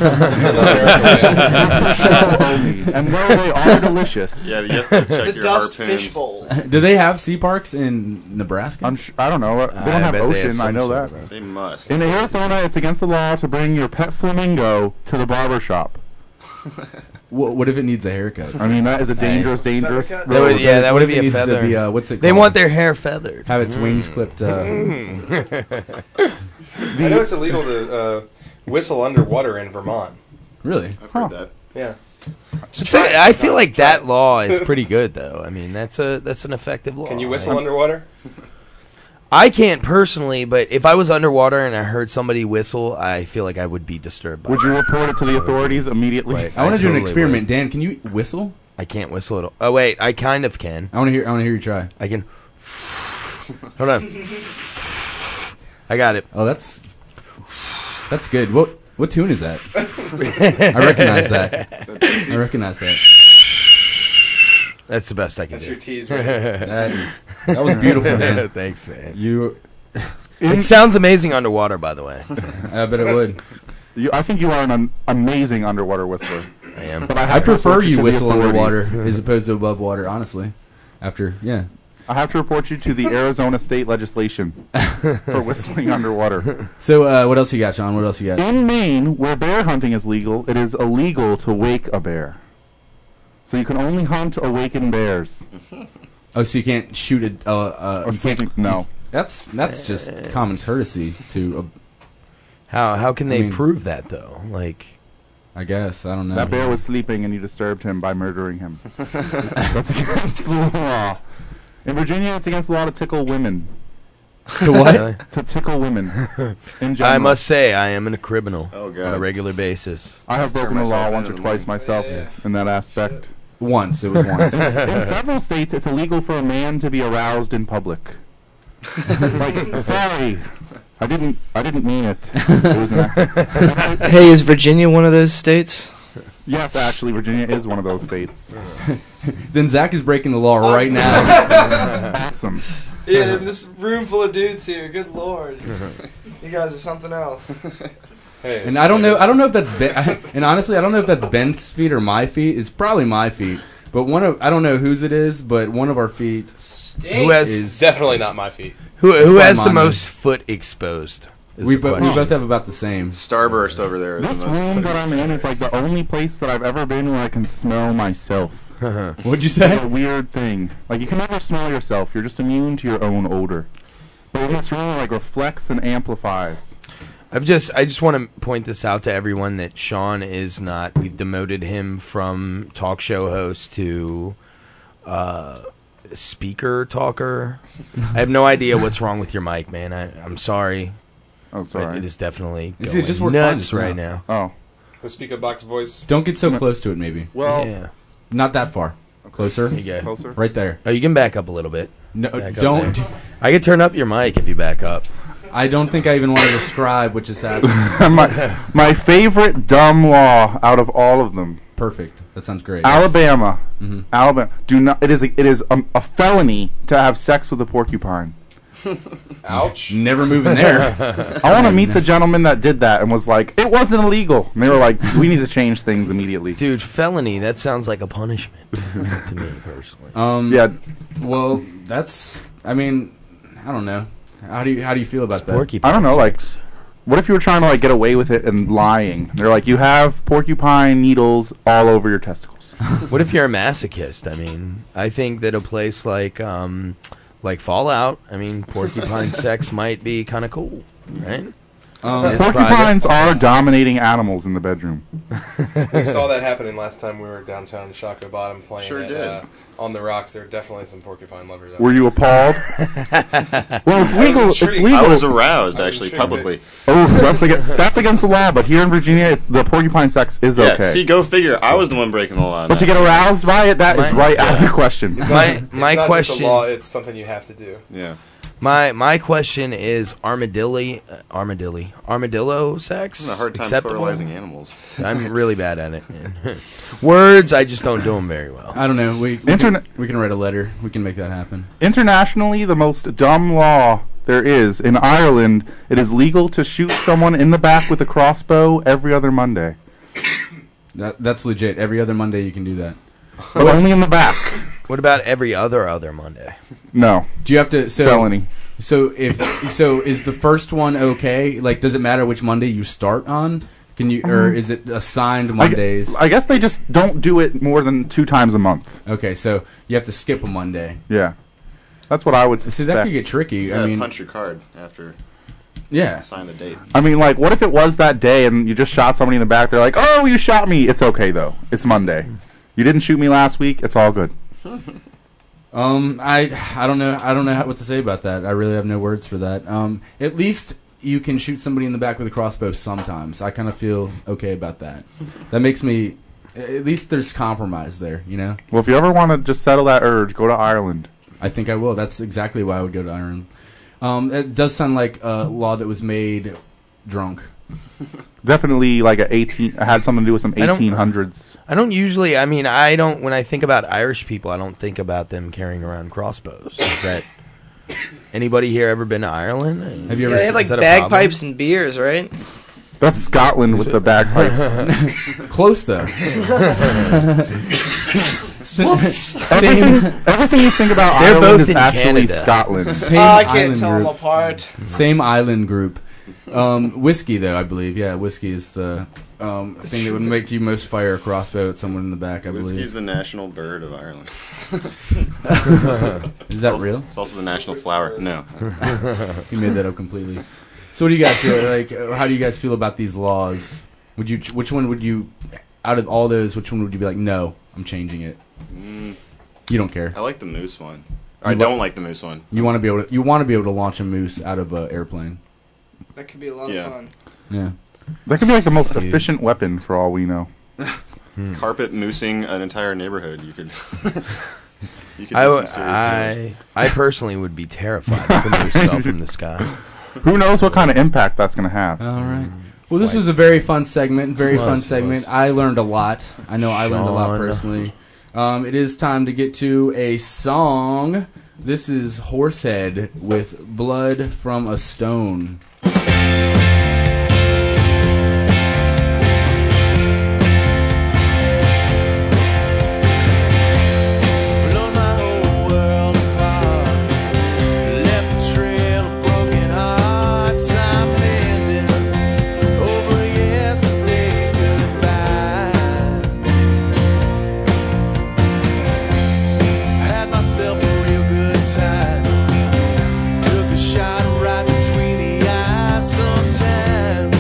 And though they are delicious. Yeah, you have to check The your Dust harpoons. Fishbowl. Do they have sea parks in Nebraska? I'm sh- I don't know. They I don't have bet they have ocean. I some know sort that. of They must. In Arizona, it's against the law to bring your pet flamingo to the barber shop. What, what if it needs a haircut? I mean, that is a dangerous, dangerous Feather cut? That would, road. yeah, that What would if be it a needs to feather. be, uh, what's it They called? want their hair feathered. Have its wings clipped. Uh, I know it's illegal to uh, whistle underwater in Vermont. really? I've heard that. Yeah. So, I feel like that law is pretty good, though. I mean, that's a that's an effective law. Can you whistle underwater? I can't personally, but if I was underwater and I heard somebody whistle, I feel like I would be disturbed. By Would you that. report it to the authorities immediately? Right. I want to do an totally experiment. would. Dan, can you whistle? I can't whistle at all. Oh wait, I kind of can. I want to hear. I want to hear you try. I can. Hold on. I got it. Oh, that's that's good. What what tune is that? I recognize that. I recognize that. That's the best I can That's do. your tease, right? That is that was beautiful, man. Thanks, man. You, It sounds amazing underwater, by the way. I bet it would. You, I think you are an un- amazing underwater whistler. I am. But I, have I to prefer report you to the whistle authorities. underwater as opposed to above water. Honestly, after yeah. I have to report you to the Arizona state legislation for whistling underwater. So uh, what else you got, Sean? What else you got? In Maine, where bear hunting is legal, it is illegal to wake a bear. So you can only hunt awakened bears. Oh, so you can't shoot a. Uh, uh, Or you can't, something- no. you- that's that's just common courtesy to. Uh, How how can they I mean- prove that though? Like, I guess I don't know. That bear was sleeping and you disturbed him by murdering him. That's against the law. In Virginia, it's against the law to tickle women. To what? Really? To tickle women. In I general. must say, I am a criminal Oh, on God. a regular basis. I have broken the Turn law myself once or into the twice moon. myself Yeah. in that aspect. Once. It was once. In several states, it's illegal for a man to be aroused in public. Like, sorry, I didn't. I didn't mean it. It was an accident. Hey, is Virginia one of those states? Yes, actually, Virginia is one of those states. Then Zach is breaking the law right now. Awesome. Yeah, in this room full of dudes here. Good lord, you guys are something else. Hey, And I don't know. I don't know if that's ben, and honestly, I don't know if that's Ben's feet or my feet. It's probably my feet. But one of I don't know whose it is, but one of our feet Who has is definitely not my feet. who It's who by has the mine. most foot exposed? is We, the bo- we question. both have about the same. Starburst over there. Is This the most room that footage. I'm in is like the only place that I've ever been where I can smell myself. What'd you It's say? a weird thing. Like, you can never smell yourself. You're just immune to your own odor. But in this room, it like reflects and amplifies. I've just I just want to point this out to everyone that Sean is not. We've demoted him from talk show host to uh, speaker talker. I have no idea what's wrong with your mic, man. I, I'm sorry. Oh, But sorry. it is definitely You see, going it just worked fine nuts just right now. now. Oh. The speaker box voice. Don't get so close to it. Maybe Well, Yeah. not that far. Closer. You go. closer. Right there. Oh, you can back up a little bit. No, Back up don't. there. I can turn up your mic if you back up. I don't think I even want to describe what just happened. my, my favorite dumb law out of all of them. Perfect. That sounds great. Alabama. Mhm. Alabama. Do not. It is. A, it is a, a felony to have sex with a porcupine. Ouch. Never moving there. I want to meet the gentleman that did that and was like, it wasn't illegal. And they were like, we need to change things immediately. Dude, felony, that sounds like a punishment to me personally. Um, Yeah. Well, that's. I mean, I don't know. How do you How do you feel about that? Porcupine I don't know, like, sex. what if you were trying to like get away with it and lying? They're like, you have porcupine needles all over your testicles. What if you're a masochist? I mean, I think that a place like um, like Fallout, I mean, porcupine sex might be kind of cool, right? Um, It's Porcupines are dominating animals in the bedroom. We saw that happening last time we were downtown Shockoe Bottom playing Sure at, did. Uh, on the rocks. There are definitely some porcupine lovers out Were there. you appalled? Well, it's I was legal. It's intrigued. legal. I was aroused, I was actually, intrigued. publicly. Oh, that's against, that's against the law. But here in Virginia, it, the porcupine sex is Yeah, okay. see, go figure. I was the one breaking the law. on But to that. get aroused by it, that is My- right out of the question. My It's my not question. just a law, it's something you have to do. Yeah. My my question is armadillo, uh, armadillo, armadillo sex. I'm having a hard time acceptable? pluralizing animals. I'm really bad at it. man. Words, I just don't do them very well. I don't know. We we, Internet- can, we can write a letter. We can make that happen. Internationally, the most dumb law there is in Ireland, it is legal to shoot someone in the back with a crossbow every other Monday, That That's legit. Every other Monday you can do that. but only in the back. What about every other other Monday? No, Do you have to? So, felony. So if so, is the first one okay? Like, does it matter which Monday you start on? Can you, or is it assigned I gu- Mondays? I guess they just don't do it more than two times a month. Okay, so you have to skip a Monday. Yeah, that's what I would See, suspect. that could get tricky. You I gotta mean, punch your card after yeah. sign the date. I mean, like, what if it was that day and you just shot somebody in the back? They're like, "Oh, you shot me. It's okay though. It's Monday. You didn't shoot me last week. It's all good." Um, I I don't know. I don't know how, what to say about that. I really have no words for that. Um, at least you can shoot somebody in the back with a crossbow sometimes. I kind of feel okay about that. That makes me. At least there's compromise there. You know. Well, if you ever want to just settle that urge, go to Ireland. I think I will. That's exactly why I would go to Ireland. Um, it does sound like a law that was made drunk. Definitely, like a eighteen. Had something to do with some I don't- eighteen hundreds. I don't usually. I mean, I don't. When I think about Irish people, I don't think about them carrying around crossbows. Is that anybody here ever been to Ireland? Have you Yeah, ever? they have like is that a problem? bagpipes and beers, right? That's Scotland with the bagpipes. Close though. everything, Same. everything you think about They're Ireland both is in actually Canada. Scotland. Same Oh, I can't island tell them group. apart. Same island group. Um, whiskey, though, I believe. Yeah, whiskey is the um, thing that would make you most fire a crossbow at someone in the back, I Whiskey's believe. the national bird of Ireland. Is that also, real? It's also the national flower. No. You made that up completely. So what do you guys feel like? uh, How do you guys feel about these laws? Would you? Which one would you, out of all those, which one would you be like, no, I'm changing it? Mm, You don't care. I like the moose one. I You don't lo- like the moose one. You want to be able to. You want to be able to launch a moose out of an airplane. That could be a lot Yeah. of fun. Yeah. That could be like the most Dude. efficient weapon for all we know. Carpet moosing an entire neighborhood. You could. you could do I, some w- serious I, I personally would be terrified if a moose fell from the sky. Who knows what kind of impact that's going to have? All right. Well, this was a very fun segment. Very Was, fun segment. was. I learned a lot. I know I learned a lot Sean. personally. Um, it is time to get to a song. This is Horsehead with Blood from a Stone. Shot right between the eyes sometimes.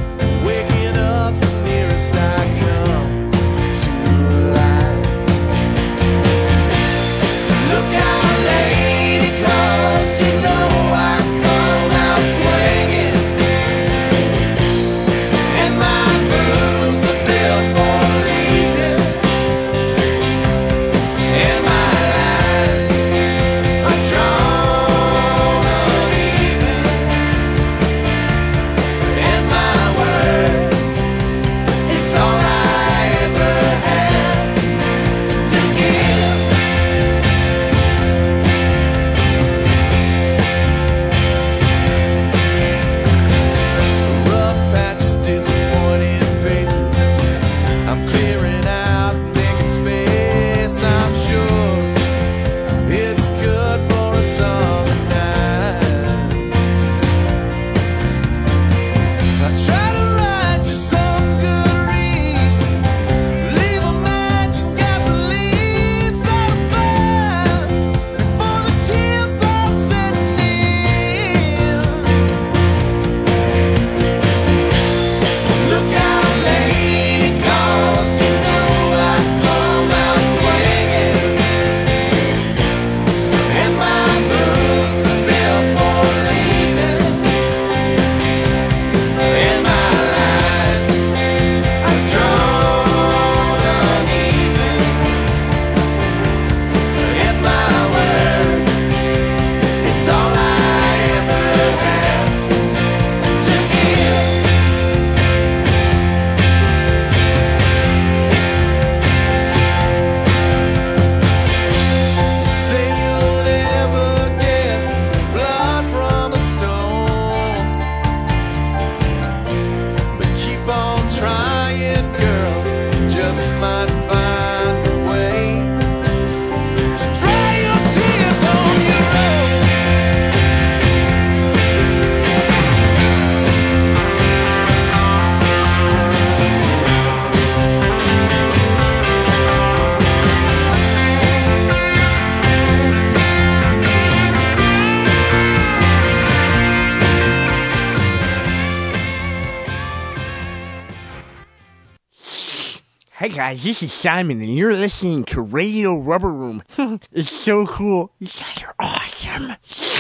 Hey guys, this is Simon, and you're listening to Radio Rubber Room. It's so cool. You guys are awesome.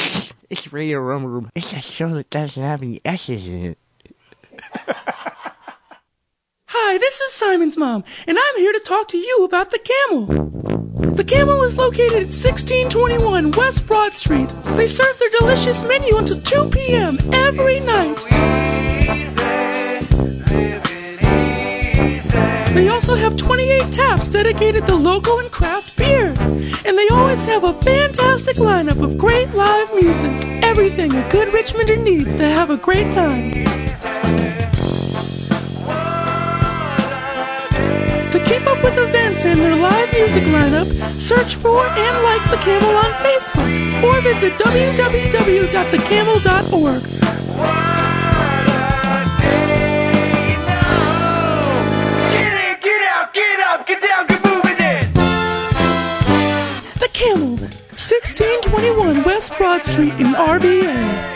It's Radio Rubber Room. It's a show that doesn't have any S's in it. Hi, this is Simon's mom, and I'm here to talk to you about the Camel. The Camel is located at sixteen twenty-one West Broad Street. They serve their delicious menu until two p.m. every night. They also have twenty-eight taps dedicated to local and craft beer. And they always have a fantastic lineup of great live music. Everything a good Richmonder needs to have a great time. To keep up with events and their live music lineup, search for and like The Camel on Facebook or visit w w w dot the camel dot org. The Camel, sixteen twenty-one West Broad Street in R V A.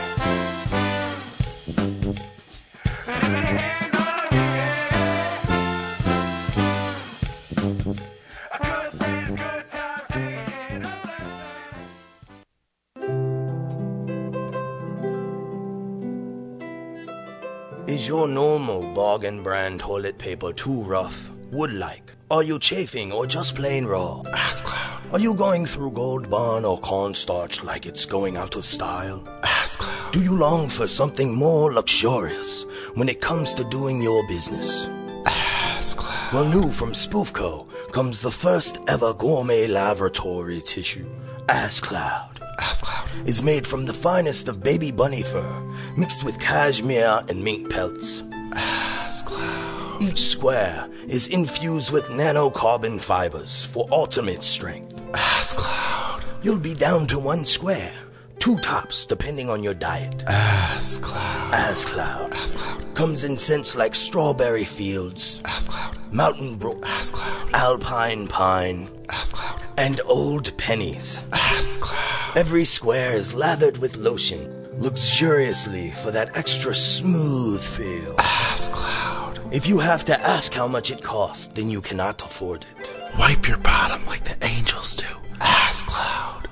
Is your normal bargain brand toilet paper too rough, wood-like? Are you chafing or just plain raw? Ass Cloud. Are you going through Gold Bond or cornstarch like it's going out of style? Ass Cloud. Do you long for something more luxurious when it comes to doing your business? Ass Cloud. Well, new from Spoofco comes the first ever gourmet laboratory tissue. Ass Cloud. Ass Cloud is made from the finest of baby bunny fur, mixed with cashmere and mink pelts. Ass Cloud. Each square is infused with nanocarbon fibers for ultimate strength. Ass Cloud. You'll be down to one square, two tops depending on your diet. Ass Cloud. Ass Cloud. Ass Cloud comes in scents like strawberry fields. Ass Cloud. Mountain brook. Ass Cloud. Alpine pine. Ass Cloud. And old pennies. Ass Cloud. Every square is lathered with lotion, luxuriously for that extra smooth feel. Ass Cloud. If you have to ask how much it costs, then you cannot afford it. Wipe your bottom like the angels do. Ass Cloud.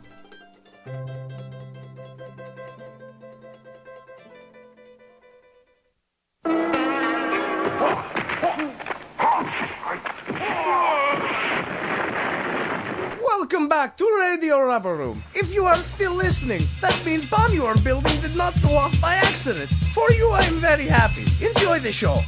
Welcome back to Radio Rubber Room. If you are still listening, that means bomb your building did not go off by accident. For you, I am very happy. Enjoy the show.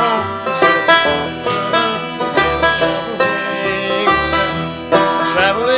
Traveling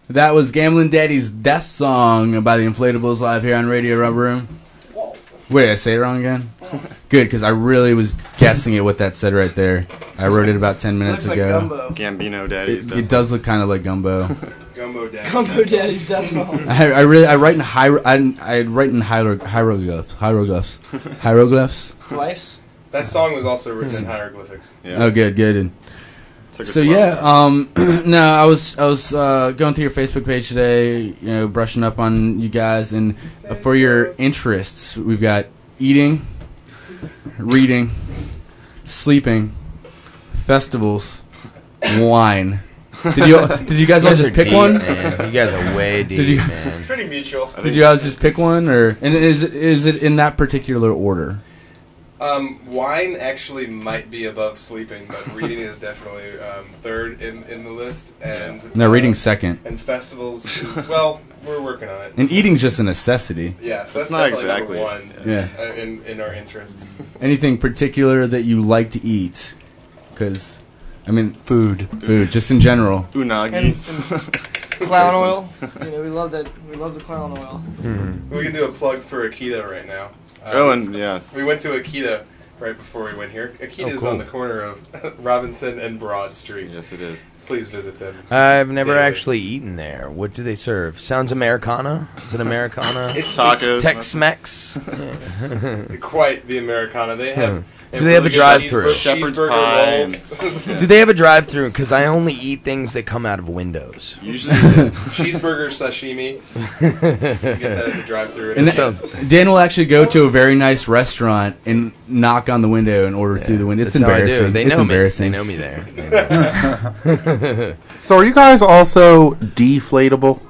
That was Gambling Daddy's Death Song by the Inflatables live here on Radio Rubber Room. Wait, did I say it wrong again? Good, because I really was guessing at what that said right there. I wrote it about ten minutes Looks ago. like Gumbo. Gambino Daddy's It, Death it does look kind of like Gumbo. Gumbo Daddy. Gumbo Daddy's Death Song. I, I really I write in hier- I, I write in hiero- hieroglyphs hieroglyphs hieroglyphs. Life's. That song was also written in hieroglyphics. Oh, good, good. And Took us so a while. yeah, um, no, I was I was uh, going through your Facebook page today, you know, brushing up on you guys, and uh, for your interests, we've got eating, reading, sleeping, festivals, wine. Did you did you guys all just pick deep, one? Man. You guys are way deep, Did you, man. It's pretty mutual. Did you guys just pick one, or and is it, is it in that particular order? Um, wine actually might be above sleeping, but reading is definitely um, third in, in the list. And No, uh, reading's second. And festivals is, well, we're working on it. And eating's just a necessity. Yeah, so that's It's not definitely exactly. number one Yeah. uh, in, in our interests. Anything particular that you like to eat? Because, I mean, food, food, just in general. Unagi. And, and clown oil. You know, we love that. We love the clown oil. Mm-hmm. We can do a plug for Akita right now. Um, Oh, and yeah. We went to Akita right before we went here. Akita Oh, is cool. on the corner of Robinson and Broad Street. Yes, it is. Please visit them. I've never daily. actually eaten there. What do they serve? Sounds Americana? Is it Americana? It's Tacos. Tex-Mex? Quite the Americana. They have. Do they have a really good drive-thru? cheeseburger- Shepherd's cheeseburger pie rolls. Do they have a drive-through? Because I only eat things that come out of windows. Usually, Cheeseburger sashimi. You get that at the drive-thru. And th- Dan will actually go to a very nice restaurant and knock on the window and order through the window. It's That's how I do. embarrassing. They it's know embarrassing. me. They know me there. They know. So are you guys also deflatable?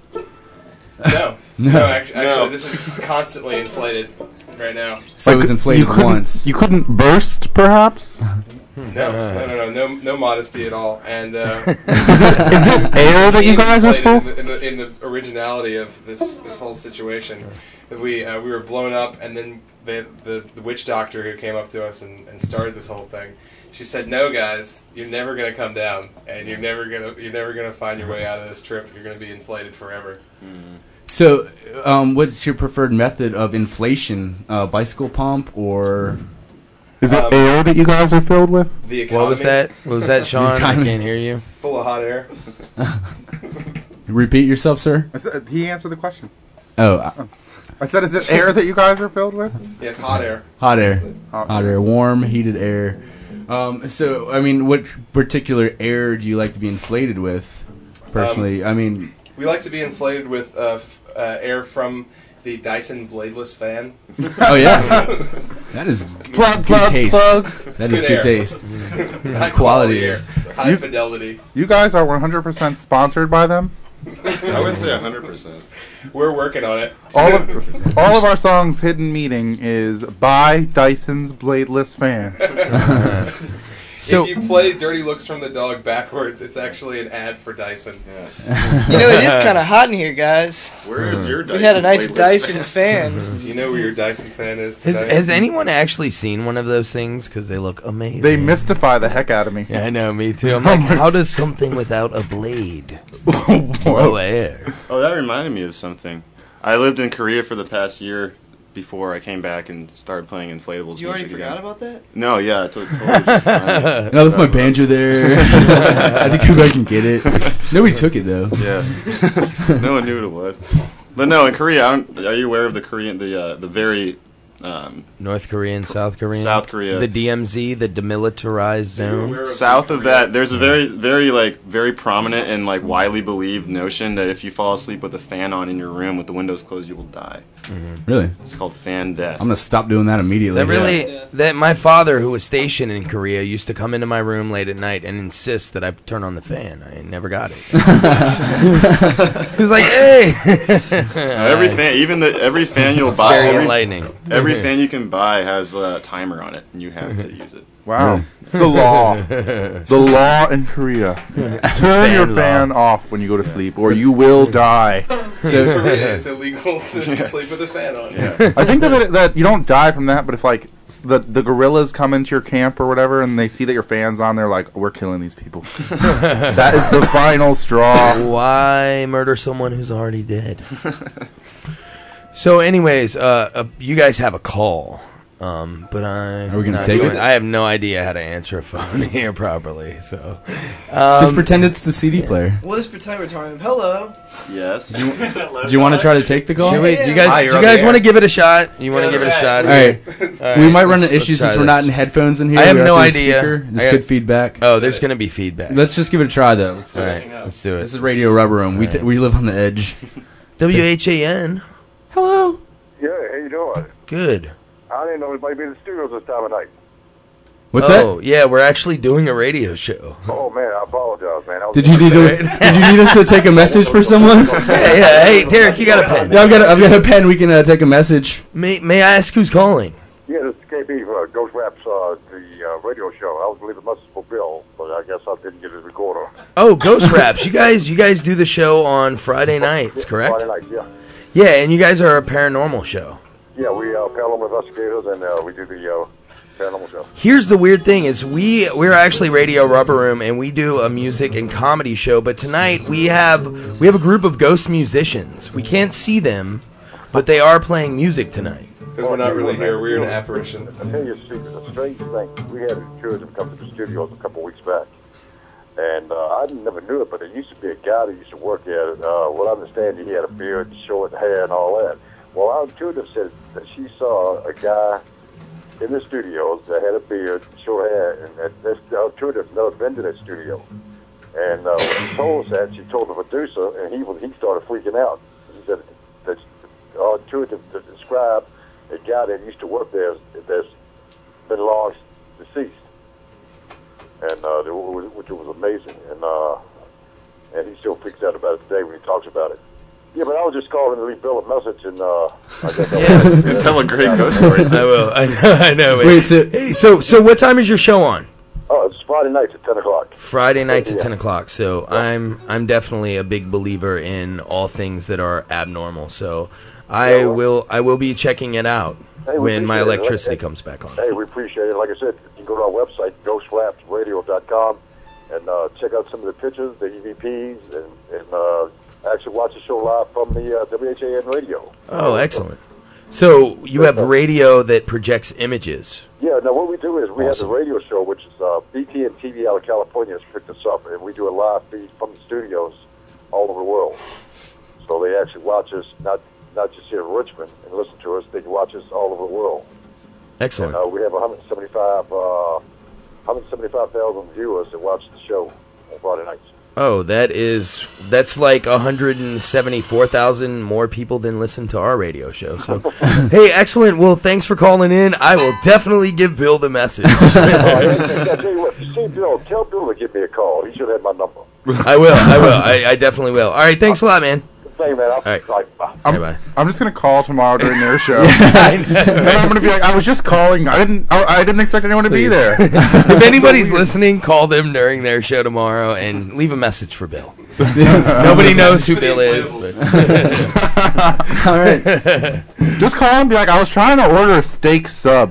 No. No, actually, actually, this is constantly inflated right now. So it was inflated you couldn't- once. You couldn't burst, perhaps? No, no, no, no, no, no modesty at all. And uh, Is it air that you guys are full? in the, in, the, in the originality of this this whole situation, that we uh, we were blown up, and then the, the the witch doctor who came up to us and, and started this whole thing. She said, "No, guys, you're never gonna come down, and you're never gonna you're never gonna find your way out of this trip. You're gonna be inflated forever." So, um, what's your preferred method of inflation? Uh, bicycle pump or? Is it Um, air that you guys are filled with? The economy, What was that? What was that, Sean? I economy. can't hear you. full of hot air. Repeat yourself, sir. I said, he answered the question. Oh, uh, I said, is it air that you guys are filled with? Yes, hot air. hot air, Hot hot air, warm, heated air. Um, so, I mean, what particular air do you like to be inflated with? Personally, I mean, We like to be inflated with uh, f- uh, air from the Dyson bladeless fan. oh yeah, that is g- Plug, good plug, taste. plug. That is Good good air. taste. High That's quality air. High You- fidelity. You guys are one hundred percent sponsored by them? I wouldn't say one hundred percent. We're working on it. All of, all of our songs' hidden meaning is by Dyson's bladeless fan. So- if you play Dirty Looks from the Dog backwards, it's actually an ad for Dyson. You know, it is kind of hot in here, guys. Where is your Dyson? We had a nice bladeless Dyson fan. Do you know where your Dyson fan is Has, today? has anyone actually seen one of those things? Because they look amazing. They mystify the heck out of me. Yeah, I know, me too. I'm like, how does something without a blade blow air? Oh, that reminded me of something. I lived in Korea for the past year before I came back and started playing inflatables. You already music forgot again. about that? No, yeah, I to- totally just reminded me. I left my banjo there. I had to go back and get it. Nobody took it though. Yeah, no one knew what it was. But no, in Korea, I don't, are you aware of the Korean, the uh, the very um, North Korean, South Korean, South Korea, the D M Z, the demilitarized zone. south of that, there's a very, very like very prominent and like widely believed notion that if you fall asleep with a fan on in your room with the windows closed, you will die. Really? It's called fan death. I'm gonna stop doing that Is immediately. that really? That my father, who was stationed in Korea, used to come into my room late at night and insist that I turn on the fan. I never got it. He was like, "Hey." every fan, even the every fan you'll It's buy, very every, enlightening. every every fan you can buy has a timer on it, and you have to use it. Wow. It's the law. The law in Korea. Turn your fan off when you go to sleep, or you will die. So in Korea, it's illegal to yeah. sleep with a fan on. Yeah. I think that, it, that you don't die from that, but if like the the gorillas come into your camp or whatever, and they see that your fan's on, they're like, "We're killing these people." That is the final straw. Why murder someone who's already dead? So, anyways, uh, uh, you guys have a call. Um, but I are we gonna take it? I have no idea how to answer a phone here properly, so um, just pretend it's the C D player. We'll just pretend we're talking. Hello. Yes. Do you, do you want to try to take the call? Should we, do you guys, Hi, do you guys want to give it a shot? You want to give it a shot? All right. All right. We might run into issues since we're not in headphones in here. I have we're no idea. There's got, good feedback. Oh, there's going to be feedback. Let's just give it a try, though. Let's All right. Let's do it. This is Radio Rubber Room. We t- we live on the edge. W H A N. Hello. Yeah, how you doing? Good. I didn't know anybody be in the studios this time of night. What's oh, that? yeah, we're actually doing a radio show. Oh man, I apologize, man. I was did you need to? Did you need us to take a message for someone? Yeah, yeah. Hey, Derek, you got a pen? Yeah, I've got. A, I've got a pen. We can uh, take a message. May May I ask who's calling? Yeah, this is K B for uh, Ghost Raps, uh, the uh, radio show. I was believe it must for Bill, but I guess I didn't get his recorder. Oh, Ghost Raps. You guys, you guys do the show on Friday nights, correct? Friday night, yeah. Yeah, and you guys are a paranormal show. Yeah, we are uh, paranormal investigators, and uh, we do the uh, paranormal show. Here's the weird thing: is we we're actually Radio Rubber Room, and we do a music and comedy show. But tonight we have we have a group of ghost musicians. We can't see them, but they are playing music tonight. Because we're not really here. We're an apparition. I'll tell you a secret. A strange thing. We had a curative come to the studios a couple weeks back, and uh, I never knew it, but there used to be a guy that used to work there. Uh, well, I understand he had a beard, short hair, and all that. Well, our intuitive said that she saw a guy in the studios that had a beard, short hair, and that this our intuitive never been to that studio. And uh, when she told us that, she told the producer, and he he started freaking out. He said that our intuitive described a guy that used to work there that's been long deceased, and uh, which was amazing. And uh, and he still freaks out about it today when he talks about it. Yeah, but I was just calling to leave Bill a message, and uh, I guess I yeah. Tell a great ghost story. I will. I know. I know. Wait, so, hey, so so what time is your show on? Oh, it's Friday nights at ten o'clock. Friday nights yeah. at ten o'clock. So yeah. I'm I'm definitely a big believer in all things that are abnormal. So I yeah, well, will I will be checking it out hey, when my electricity it. comes back on. Hey, we appreciate it. Like I said, you can go to our website, ghost raps radio dot com, and uh, check out some of the pictures, the E V Ps, and, and uh, actually watch the show live from the uh, W H A N radio. Oh, excellent. So you have radio that projects images. Yeah, now what we do is we awesome. have the radio show, which is uh, B T N T V out of California has picked us up, and we do a live feed from the studios all over the world. So they actually watch us, not not just here in Richmond, and listen to us, they can watch us all over the world. Excellent. And, uh, we have one hundred seventy-five, uh, one hundred seventy-five thousand viewers that watch the show on Friday nights. Oh, that is that's like one hundred seventy-four thousand more people than listen to our radio show. So, hey, excellent. Well, thanks for calling in. I will definitely give Bill the message. I tell you what, if you see Bill, tell Bill to give me a call. He should have my number. I will. I will. I, I definitely will. All right. Thanks a lot, man. Thank you, man. I'll All right. like, bye. I'm, bye. I'm just gonna call tomorrow during their show. I know. And I'm gonna be like, I was just calling. I didn't. I, I didn't expect anyone to Please. be there. If anybody's so listening, call them during their show tomorrow and leave a message for Bill. Nobody knows who Bill is. All right. Just call and be like, I was trying to order a steak sub.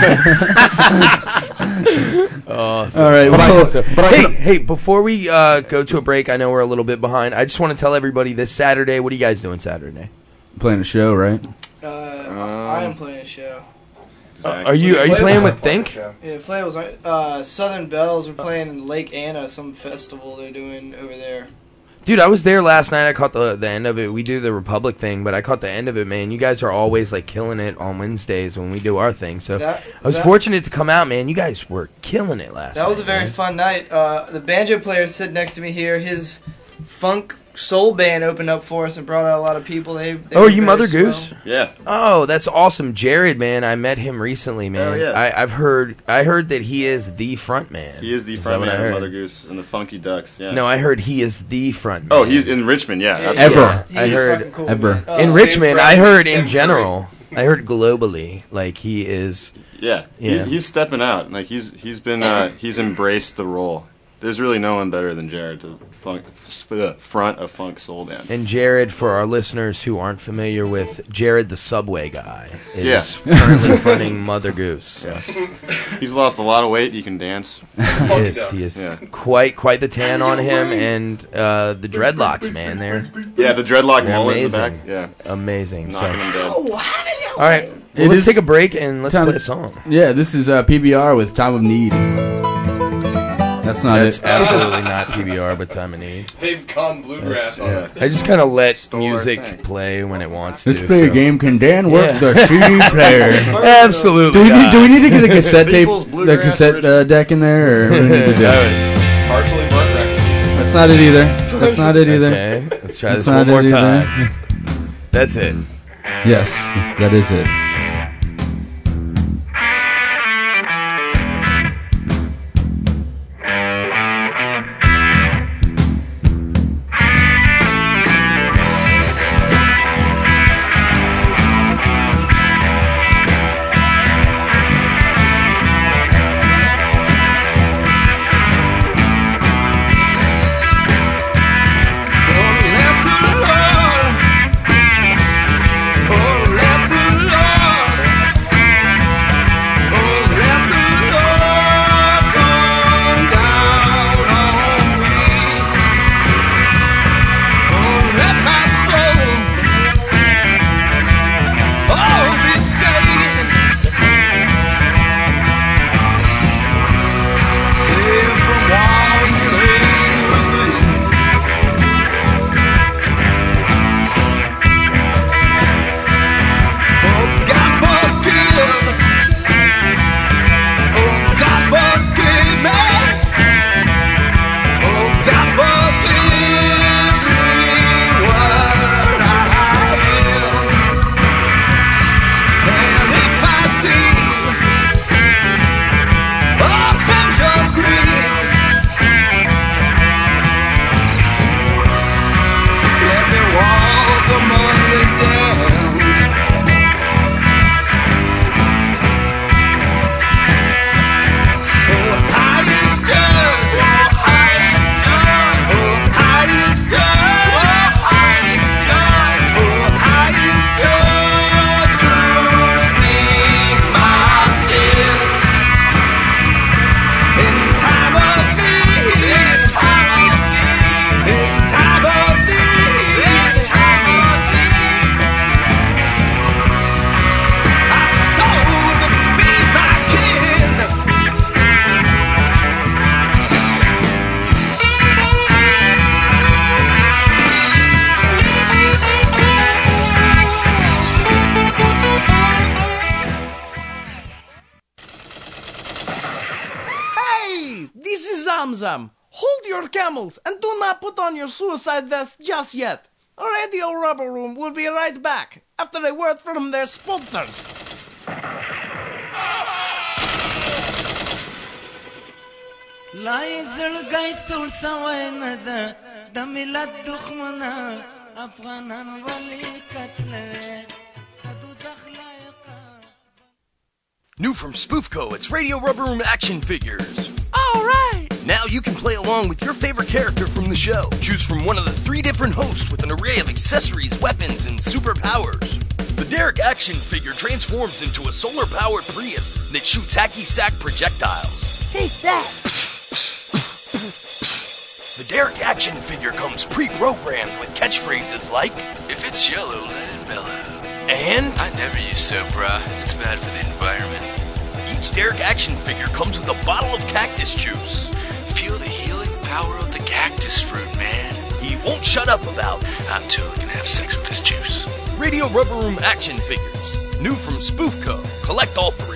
Awesome. All right. But Well, I, but I hey, can- hey! Before we uh, go to a break, I know we're a little bit behind. I just want to tell everybody this Saturday. What are you guys doing Saturday? playing a show, right? Uh, I am playing a show. Uh, are you Are you playing with Think? Yeah, Inflatables. Uh, Southern Bells. We're playing in Lake Anna, some festival they're doing over there. Dude, I was there last night. I caught the the end of it. We do the Republic thing, but I caught the end of it, man. You guys are always like killing it on Wednesdays when we do our thing. So That- I was that- fortunate to come out, man. You guys were killing it last night. That was a very man. fun night. Uh, the banjo player sitting next to me here, his funk soul band opened up for us and brought out a lot of people. They, they Oh, were you very Mother swell. Goose? Yeah. Oh, that's awesome, Jared, man. I met him recently, man. Oh, yeah. I, I've heard. I heard that he is the front man. He is the Is front that what I man of heard? Mother Goose and the Funky Ducks. Yeah. No, I heard he is the front man. Oh, he's in Richmond. Yeah. Yeah, absolutely. Ever. He's I heard fucking cool, ever. man. Uh, in Steve Richmond. I Bradley, heard Tim in general. I heard globally, like he is. Yeah, yeah. He's, he's stepping out. Like he's he's been uh, he's embraced the role. There's really no one better than Jared to funk, for the front of Funk Soul Dance. And Jared, for our listeners who aren't familiar with Jared, the Subway guy, is Yeah. currently fronting Mother Goose. Yeah. He's lost a lot of weight. He can dance. He is. He is Yeah. quite quite the tan on him, and uh, the dreadlocks, man. They're Yeah, the dreadlock they're mullet in amazing. the back. Yeah. Amazing. Knocking So- him dead. All right, well, It let's is take a break and let's time- play a song. Yeah, this is uh, P B R with Time of Need. That's not That's it. absolutely not P B R, but Time of Need. They've gone bluegrass on us. I just kind of let Stole our music thing. play when it wants Let's to. play so. a game. Can Dan work Yeah. the C D player? Absolutely. Do we need, not. do we need to get a cassette tape, People's the bluegrass cassette uh, deck in there, or what do we need to do? Partially burnt records. That's not it either. That's not it either. Okay, let's try That's this one not more it either. time. That's it. Yes, that is it. Zamzam, hold your camels and do not put on your suicide vest just yet. Radio Rubber Room will be right back after a word from their sponsors. لا يزرق يسول سوينا دم لا دخمنا أفغانا ولي كتلة New from Spoofco, it's Radio Rubber Room action figures. All right. Now you can play along with your favorite character from the show. Choose from one of the three different hosts with an array of accessories, weapons, and superpowers. The Derek action figure transforms into a solar-powered Prius that shoots hacky-sack projectiles. Take that. The Derek action figure comes pre-programmed with catchphrases like, "If it's yellow, let it mellow." And I never use soap, brah. It's bad for the environment. Each Derek action figure comes with a bottle of cactus juice. Feel the healing power of the cactus fruit, man. He won't shut up about. I'm totally gonna have sex with this juice. Radio Rubber Room action figures. New from Spoofco. Collect all three.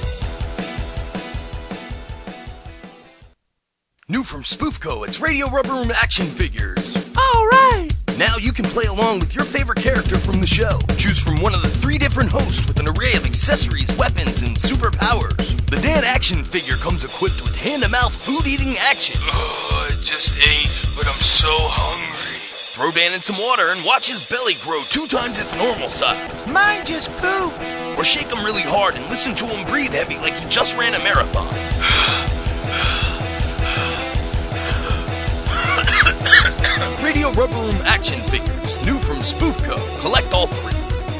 New from Spoofco, it's Radio Rubber Room action figures. All right. Now you can play along with your favorite character from the show. Choose from one of the three different hosts with an array of accessories, weapons, and superpowers. The Dan action figure comes equipped with hand-to-mouth food-eating action. Oh, I just ate, but I'm so hungry. throw Dan in some water and watch his belly grow two times its normal size. Mine just pooped. Or shake him really hard and listen to him breathe heavy like he just ran a marathon. Radio Rubber Room action figures, new from Spoofco. Collect all three.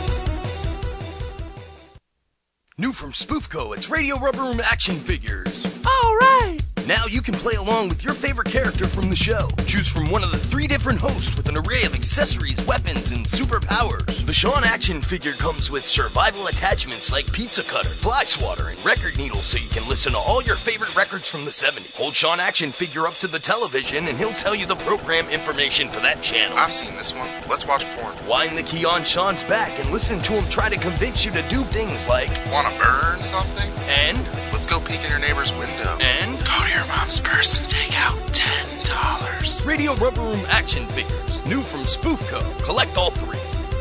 New from Spoofco, it's Radio Rubber Room action figures. All right. Now you can play along with your favorite character from the show. Choose from one of the three different hosts with an array of accessories, weapons, and superpowers. The Sean action figure comes with survival attachments like pizza cutter, fly swatter, and record needles so you can listen to all your favorite records from the seventies. Hold Sean action figure up to the television and he'll tell you the program information for that channel. I've seen this one. Let's watch porn. Wind the key on Sean's back and listen to him try to convince you to do things like... Want to burn something? And? Let's go peek in your neighbor's window. And? Go to your mom's purse and take out ten dollars. Radio Rubber Room action figures, new from Spoofco. Collect all three.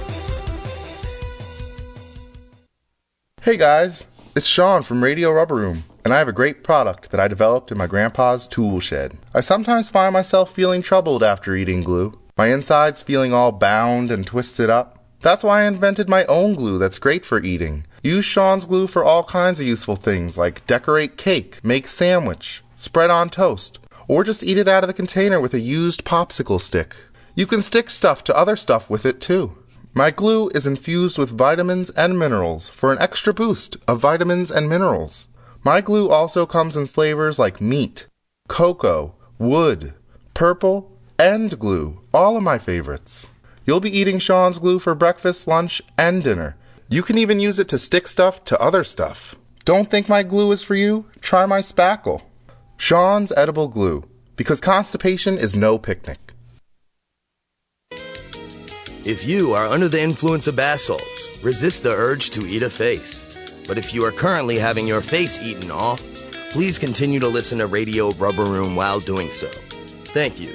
Hey guys, it's Sean from Radio Rubber Room, and I have a great product that I developed in my grandpa's tool shed. I sometimes find myself feeling troubled after eating glue, my insides feeling all bound and twisted up. That's why I invented my own glue that's great for eating. Use Sean's glue for all kinds of useful things like decorate cake, make sandwich, spread on toast, or just eat it out of the container with a used popsicle stick. You can stick stuff to other stuff with it too. My glue is infused with vitamins and minerals for an extra boost of vitamins and minerals. My glue also comes in flavors like meat, cocoa, wood, purple, and glue, all of my favorites. You'll be eating Sean's glue for breakfast, lunch, and dinner. You can even use it to stick stuff to other stuff. Don't think my glue is for you? Try my spackle. Sean's edible glue, because constipation is no picnic. If you are under the influence of bath salts, resist the urge to eat a face. But if you are currently having your face eaten off, please continue to listen to Radio Rubber Room while doing so. Thank you.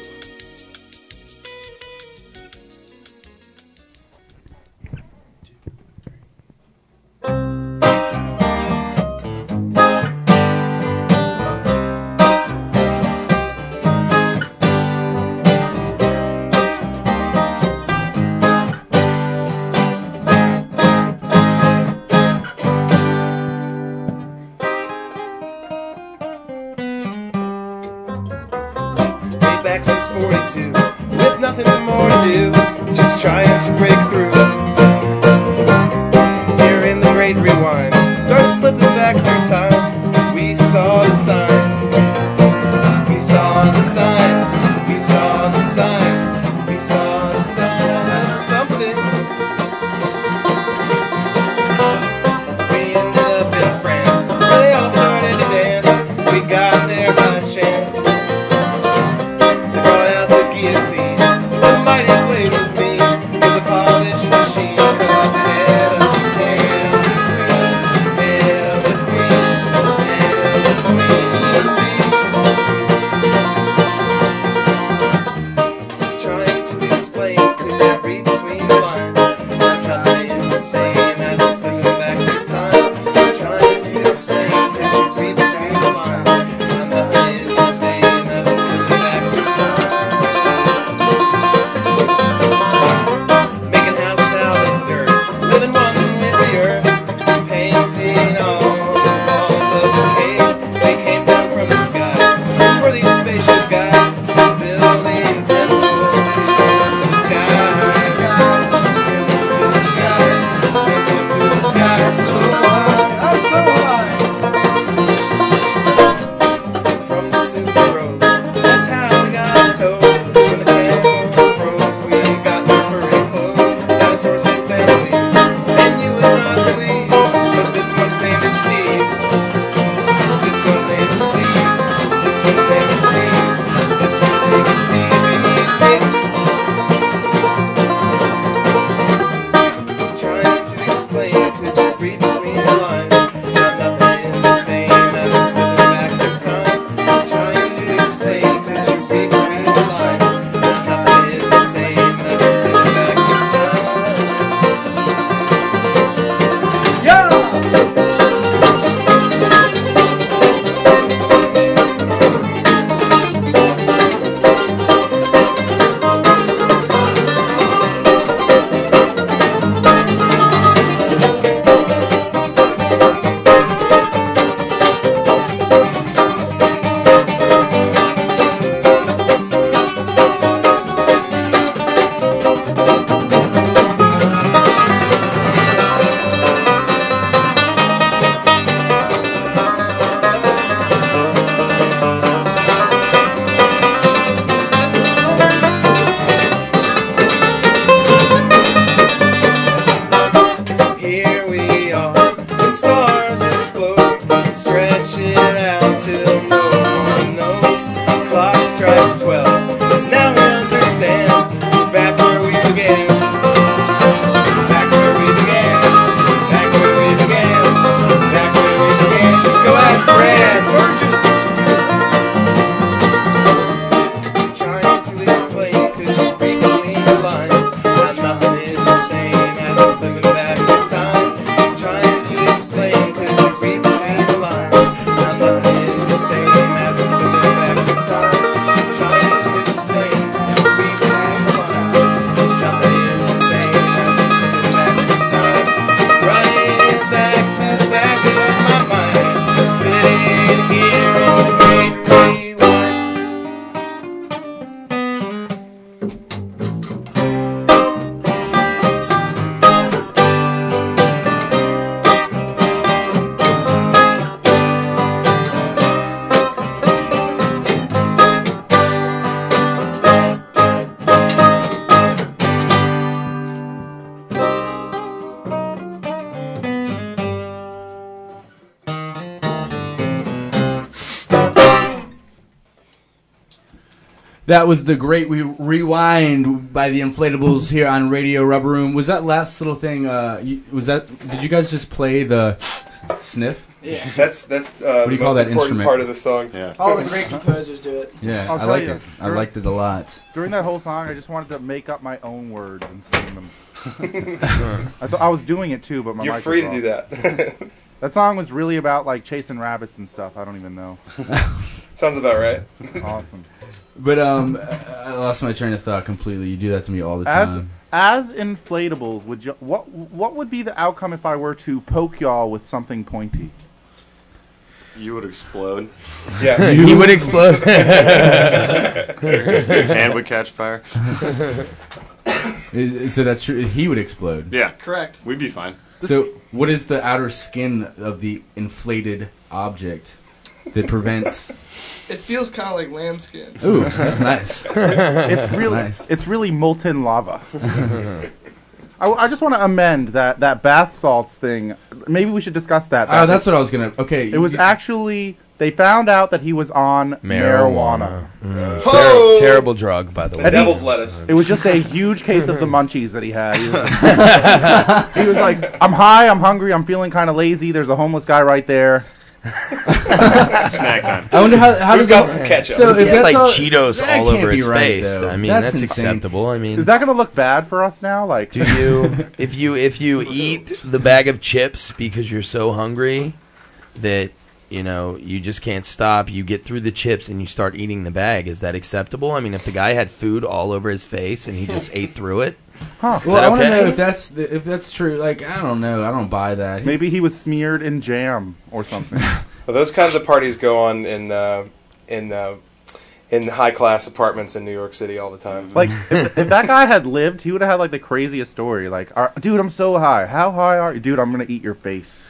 That was the Great we Rewind by the Inflatables here on Radio Rubber Room. Was that last little thing? Uh, you, was that? Did you guys just play the sniff? Yeah, that's that's uh, what do the you call most that important instrument? part of the song. Yeah. All the great composers do it. Yeah, I'll I tell liked you, it. I during- liked it a lot. During that whole song, I just wanted to make up my own words and sing them. I thought I was doing it too, but my You're mic free was to do off. that. That song was really about like chasing rabbits and stuff. I don't even know. Sounds about right. Awesome. But um, I lost my train of thought completely. You do that to me all the As time. as Inflatables, would you what what would be the outcome if I were to poke y'all with something pointy? You would explode. Yeah, he would explode. Your hand would catch fire. Is- So that's true. He would explode. Yeah, Correct. we'd be fine. So what is the outer skin of the inflated object that prevents? It feels kind of like lambskin. Ooh, that's nice. It's That's really nice. it's really molten lava. I, I just want to amend that that bath salts thing. Maybe we should discuss that. Oh, that's what I was gonna. Okay, It was you- actually they found out that he was on marijuana. Mm. Oh! Ter- terrible drug, by the way. The devil's lettuce. It was just a huge case of the munchies that he had. He was, he was like, "I'm high, I'm hungry, I'm feeling kind of lazy. There's a homeless guy right there." Snack time. I wonder how how Who's does got that- some ketchup? So if He had, that's like all, Cheetos that all can't over be his right, face. though. I mean, that's, that's, insane. acceptable. I mean, Is that going to look bad for us now? Like, do you if you if you eat the bag of chips because you're so hungry that you know you just can't stop, you get through the chips and you start eating the bag, is that acceptable? I mean, if the guy had food all over his face and he just ate through it, huh? is Well, that I want to okay? know if that's if that's true. Like, I don't know. I don't buy that. He's- Maybe he was smeared in jam or something. Well, those kinds of parties go on in uh, in uh, in high class apartments in New York City all the time. Like, if, if that guy had lived, he would have had like the craziest story. Like, "Are- dude, I'm so high. How high are you, dude? I'm gonna eat your face.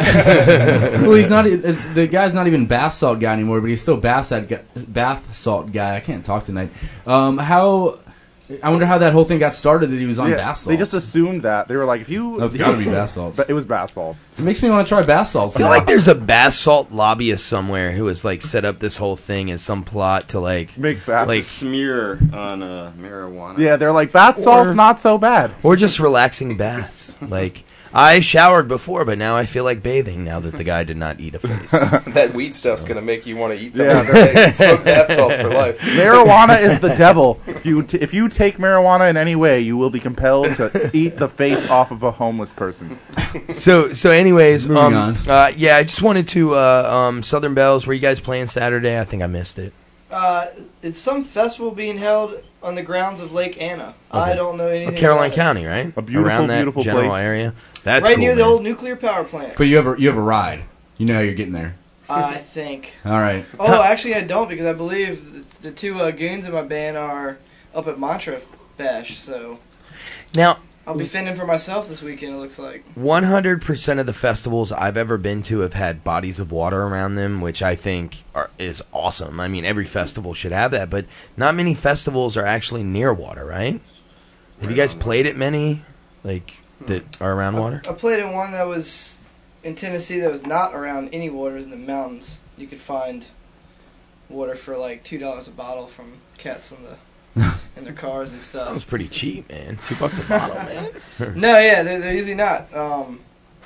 well, he's not. It's, the guy's not even bath salt guy anymore, but he's still bath salt guy, bath salt guy. I can't talk tonight. Um, how? I wonder how that whole thing got started. That he was on Yeah, bath salts. they just assumed that they were like, if you, No, it's gotta be bath salts. But it was bath salts. It makes me want to try bath salts. I feel now. like there's a bath salt lobbyist somewhere who has like set up this whole thing as some plot to like Make bath. like Smear on uh, marijuana. Yeah, they're like, bath salt's not so bad. or just relaxing baths. Like I showered before, but now I feel like bathing now that the guy did not eat a face. That weed stuff's gonna make you want to eat Yeah, something. Yeah, smoke bath salts for life. Marijuana is the devil. If you t- if you take marijuana in any way, you will be compelled to eat the face off of a homeless person. So so anyways, Moving um, on. Uh, yeah, I just wanted to uh, um, Southern Bells. Were you guys playing Saturday? I think I missed it. Uh, it's some festival being held on the grounds of Lake Anna. I Okay. don't know anything. Caroline about County, right? A beautiful, Around that beautiful general place. area. it. That's right cool, near the man. old nuclear power plant. But you have a you have a ride. You know how you're getting there. I think. All right. Oh, actually, I don't because I believe the, the two uh, goons in my band are up at Montreux Bash, so Now, I'll be fending for myself this weekend. It looks like. one hundred percent of the festivals I've ever been to have had bodies of water around them, which I think are, is awesome. I mean, every festival should have that, but not many festivals are actually near water, right? Have you guys played at many, like, that are around water? I played in one that was in Tennessee that was not around any waters in the mountains. You could find water for like two dollars a bottle from cats in the in their cars and That stuff. was pretty cheap, man. Two bucks a bottle, man. No, yeah, they're, they're usually not. Um,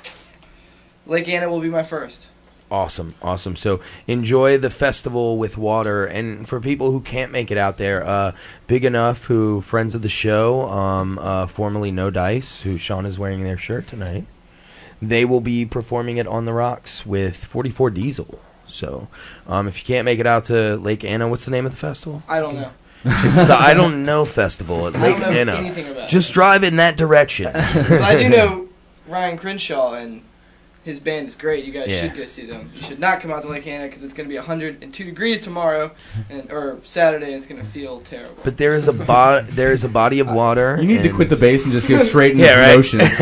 Lake Anna will be my first. Awesome, awesome. So enjoy the festival with water, and for people who can't make it out there, uh, Big Enough, who friends of the show, um, uh, formerly No Dice, who Sean is wearing their shirt tonight, they will be performing it on the rocks with forty-four Diesel. So um, if you can't make it out to Lake Anna, what's the name of the festival? I don't know. It's the I Don't Know Festival at I Lake don't know Anna. anything about Just it. drive in that direction. But I do know Ryan Crenshaw, and his band is great. You guys Yeah. should go see them. You should not come out to Lake Anna because it's going to be one hundred two degrees tomorrow, and or Saturday, and it's going to feel terrible. But there is a bo- there is a body of water. You need to and- quit the bass and just go straight into Yeah, right. promotions.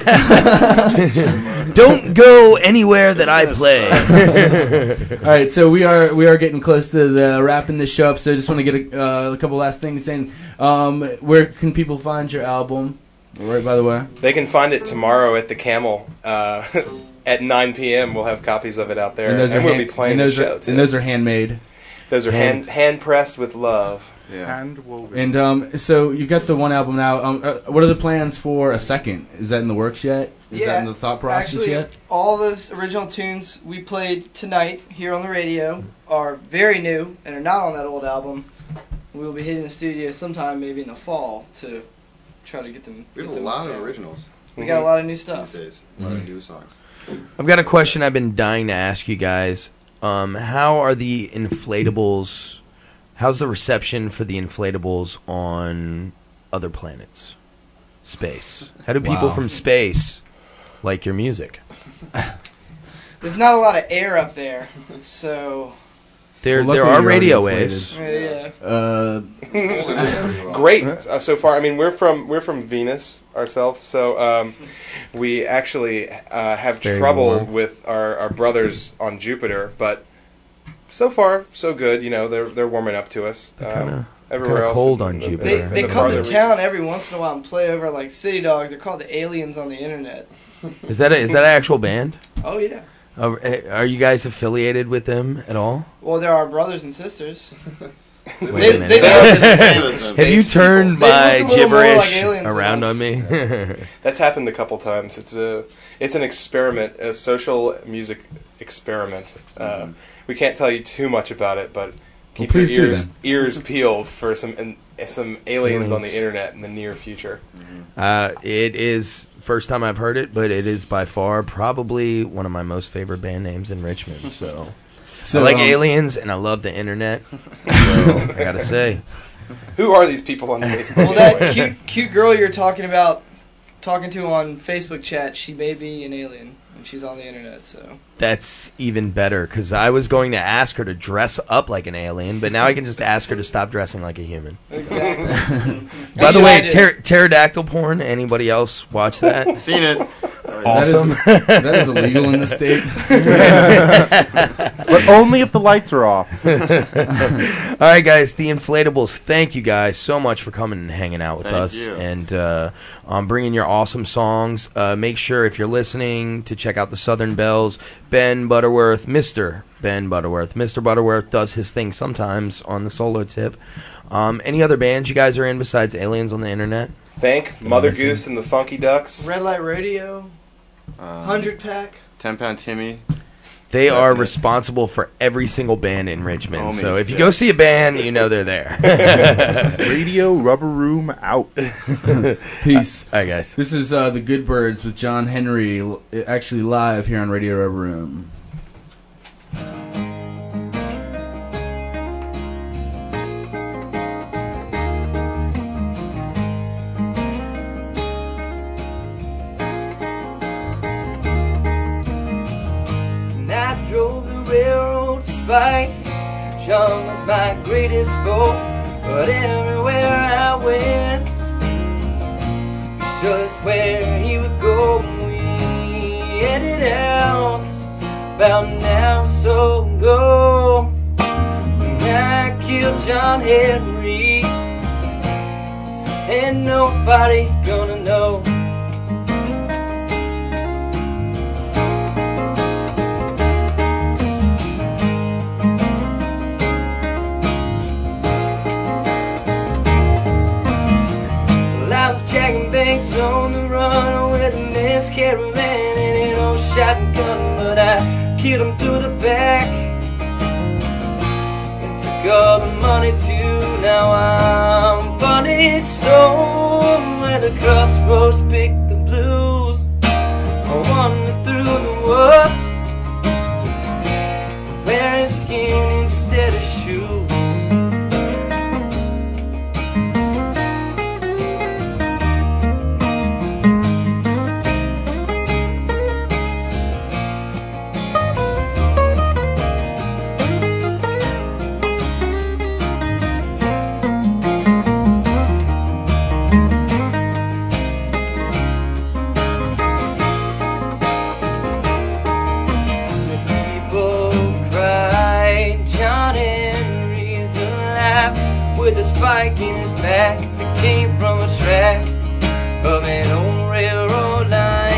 Don't go anywhere that I play. All right, so we are we are getting close to the wrapping this show up. So I just want to get a, uh, a couple last things in. Um, where can people find your album? Right, by the way. They can find it tomorrow at the Camel uh, at nine p.m. We'll have copies of it out there, and, those are we'll hand- be playing and those the show are, too. And those are handmade. Those are hand hand pressed with love. Yeah. Hand woven. And um, so you've got the one album now. Um, uh, what are the plans for a second? Is that in the works yet? Is yeah, that in the thought process actually, yet? all those original tunes we played tonight here on the radio are very new and are not on that old album. We will be hitting the studio sometime, maybe in the fall, to try to get them. We have get a them lot of out. originals. We got a lot of new stuff. These days. A lot of new songs. I've got a question I've been dying to ask you guys. Um, how are the inflatables? How's the reception for the inflatables on other planets, space? How do people Wow. from space like your music? There's not a lot of air up there, so. There, Well, there luckily are you're already radio inflated. waves. Yeah. Uh, Great uh, so far. I mean, we're from we're from Venus ourselves, so um, we actually uh, have Very trouble warm. with our, our brothers on Jupiter, but so far so good. You know, they're they're warming up to us. They're Um, kinda- everywhere kinda else cold in on the- Jupiter. They, in they the come to farther town every once in a while and play over like City Dogs. They're called the Aliens on the internet. Is that a, is that an actual band? Oh yeah. Uh, are you guys affiliated with them at all? Well, they're our brothers and sisters. Wait a They- minute. they look- Have you turned They look my a little more like gibberish aliens than around us. on me? That's happened a couple times. It's a it's an experiment, a social music experiment. Uh, we can't tell you too much about it, but keep please do your ears then. ears peeled for some and some aliens on the Aliens. internet in the near future. Uh, it is first time I've heard it, but it is by far probably one of my most favorite band names in Richmond. So, So, I like um, aliens and I love the internet. So I gotta say, Who are these people on Facebook? Well, that anyway? cute cute girl you're talking about, talking to on Facebook chat, she may be an alien, and she's on the internet. So that's even better because I was going to ask her to dress up like an alien, but now I can just ask her to stop dressing like a human. exactly. By the Yeah, I way, did. pter- pterodactyl porn. Anybody else watch that? Seen it. Awesome. That is, that is illegal in the state. But only if the lights are off. All right, guys, the Inflatables. Thank you guys so much for coming and hanging out with Thank us you. and uh, um, bringing your awesome songs. Uh, make sure if you're listening to check out the Southern Bells. Ben Butterworth, Mister Ben Butterworth, Mister Butterworth does his thing sometimes on the solo tip. Um, any other bands you guys are in besides Aliens on the Internet? Thank Mother Goose and the Funky Ducks. Red Light Radio, Um, Hundred Pack. Ten Pound Timmy. They are Definitely. responsible for every single band in Richmond. Oh, so me if you shit. go see a band, you know they're there. Radio Rubber Room out. Peace. All right, guys. This is uh, the Good Birds with John Henry, l- actually live here on Radio Rubber Room. And I drove the railroad spike. John was my greatest foe, but everywhere I went, he showed us where he would go. We ended out about an hour or so ago. When I killed John Henry, ain't nobody gonna know. Well, I was jacking banks on the run with a man's caravan and an old shotgun, but I killed him through the back and took all the money too. Now I'm funny, so at the crossroads pick the blues. I wandered through the woods, wearing skin instead of shoes. People cry, John Henry's alive, with a spike in his back that came from a track of an old railroad line.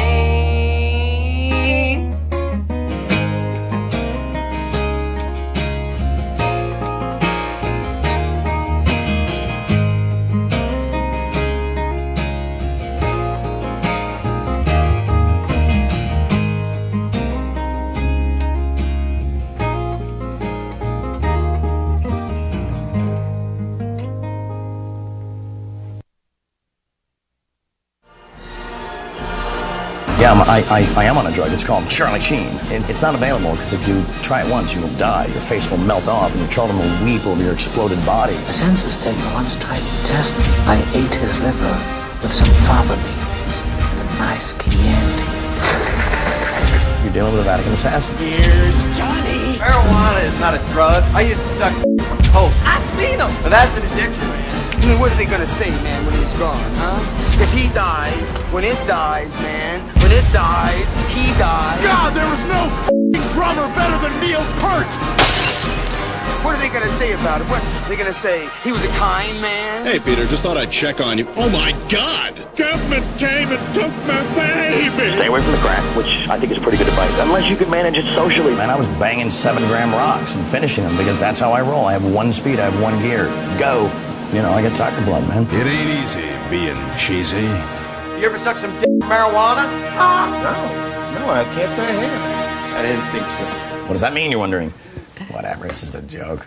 Yeah, I'm, I, I, I am on a drug. It's called Charlie Sheen. It, it's not available because if you try it once, you will die. Your face will melt off and your children will weep over your exploded body. A census taker once tried to test me. I ate his liver with some fava beans and a nice Chianti. You're dealing with a Vatican assassin. Here's Johnny. Marijuana is not a drug. I used to suck from coke. I've seen them. But that's an addiction, man. I mean, what are they gonna say, man, when he's gone, huh? Because he dies, when it dies, man. When it dies, he dies. God, there was no f***ing drummer better than Neil Peart! What are they gonna say about it? What are they gonna say? He was a kind man? Hey, Peter, just thought I'd check on you. Oh, my God! Government came and took my baby! Stay away from the crack, which I think is pretty good advice. Unless you can manage it socially. Man, I was banging seven gram rocks and finishing them because that's how I roll. I have one speed, I have one gear. Go. You know, I got tiger blood, man. It ain't easy being cheesy. You ever suck some d- marijuana? Ah! No. No, I can't say I have. I didn't think so. What does that mean, you're wondering? Whatever, it's just a joke.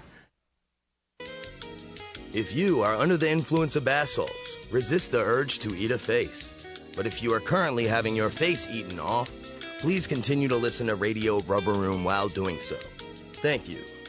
If you are under the influence of bath salts, resist the urge to eat a face. But if you are currently having your face eaten off, please continue to listen to Radio Rubber Room while doing so. Thank you.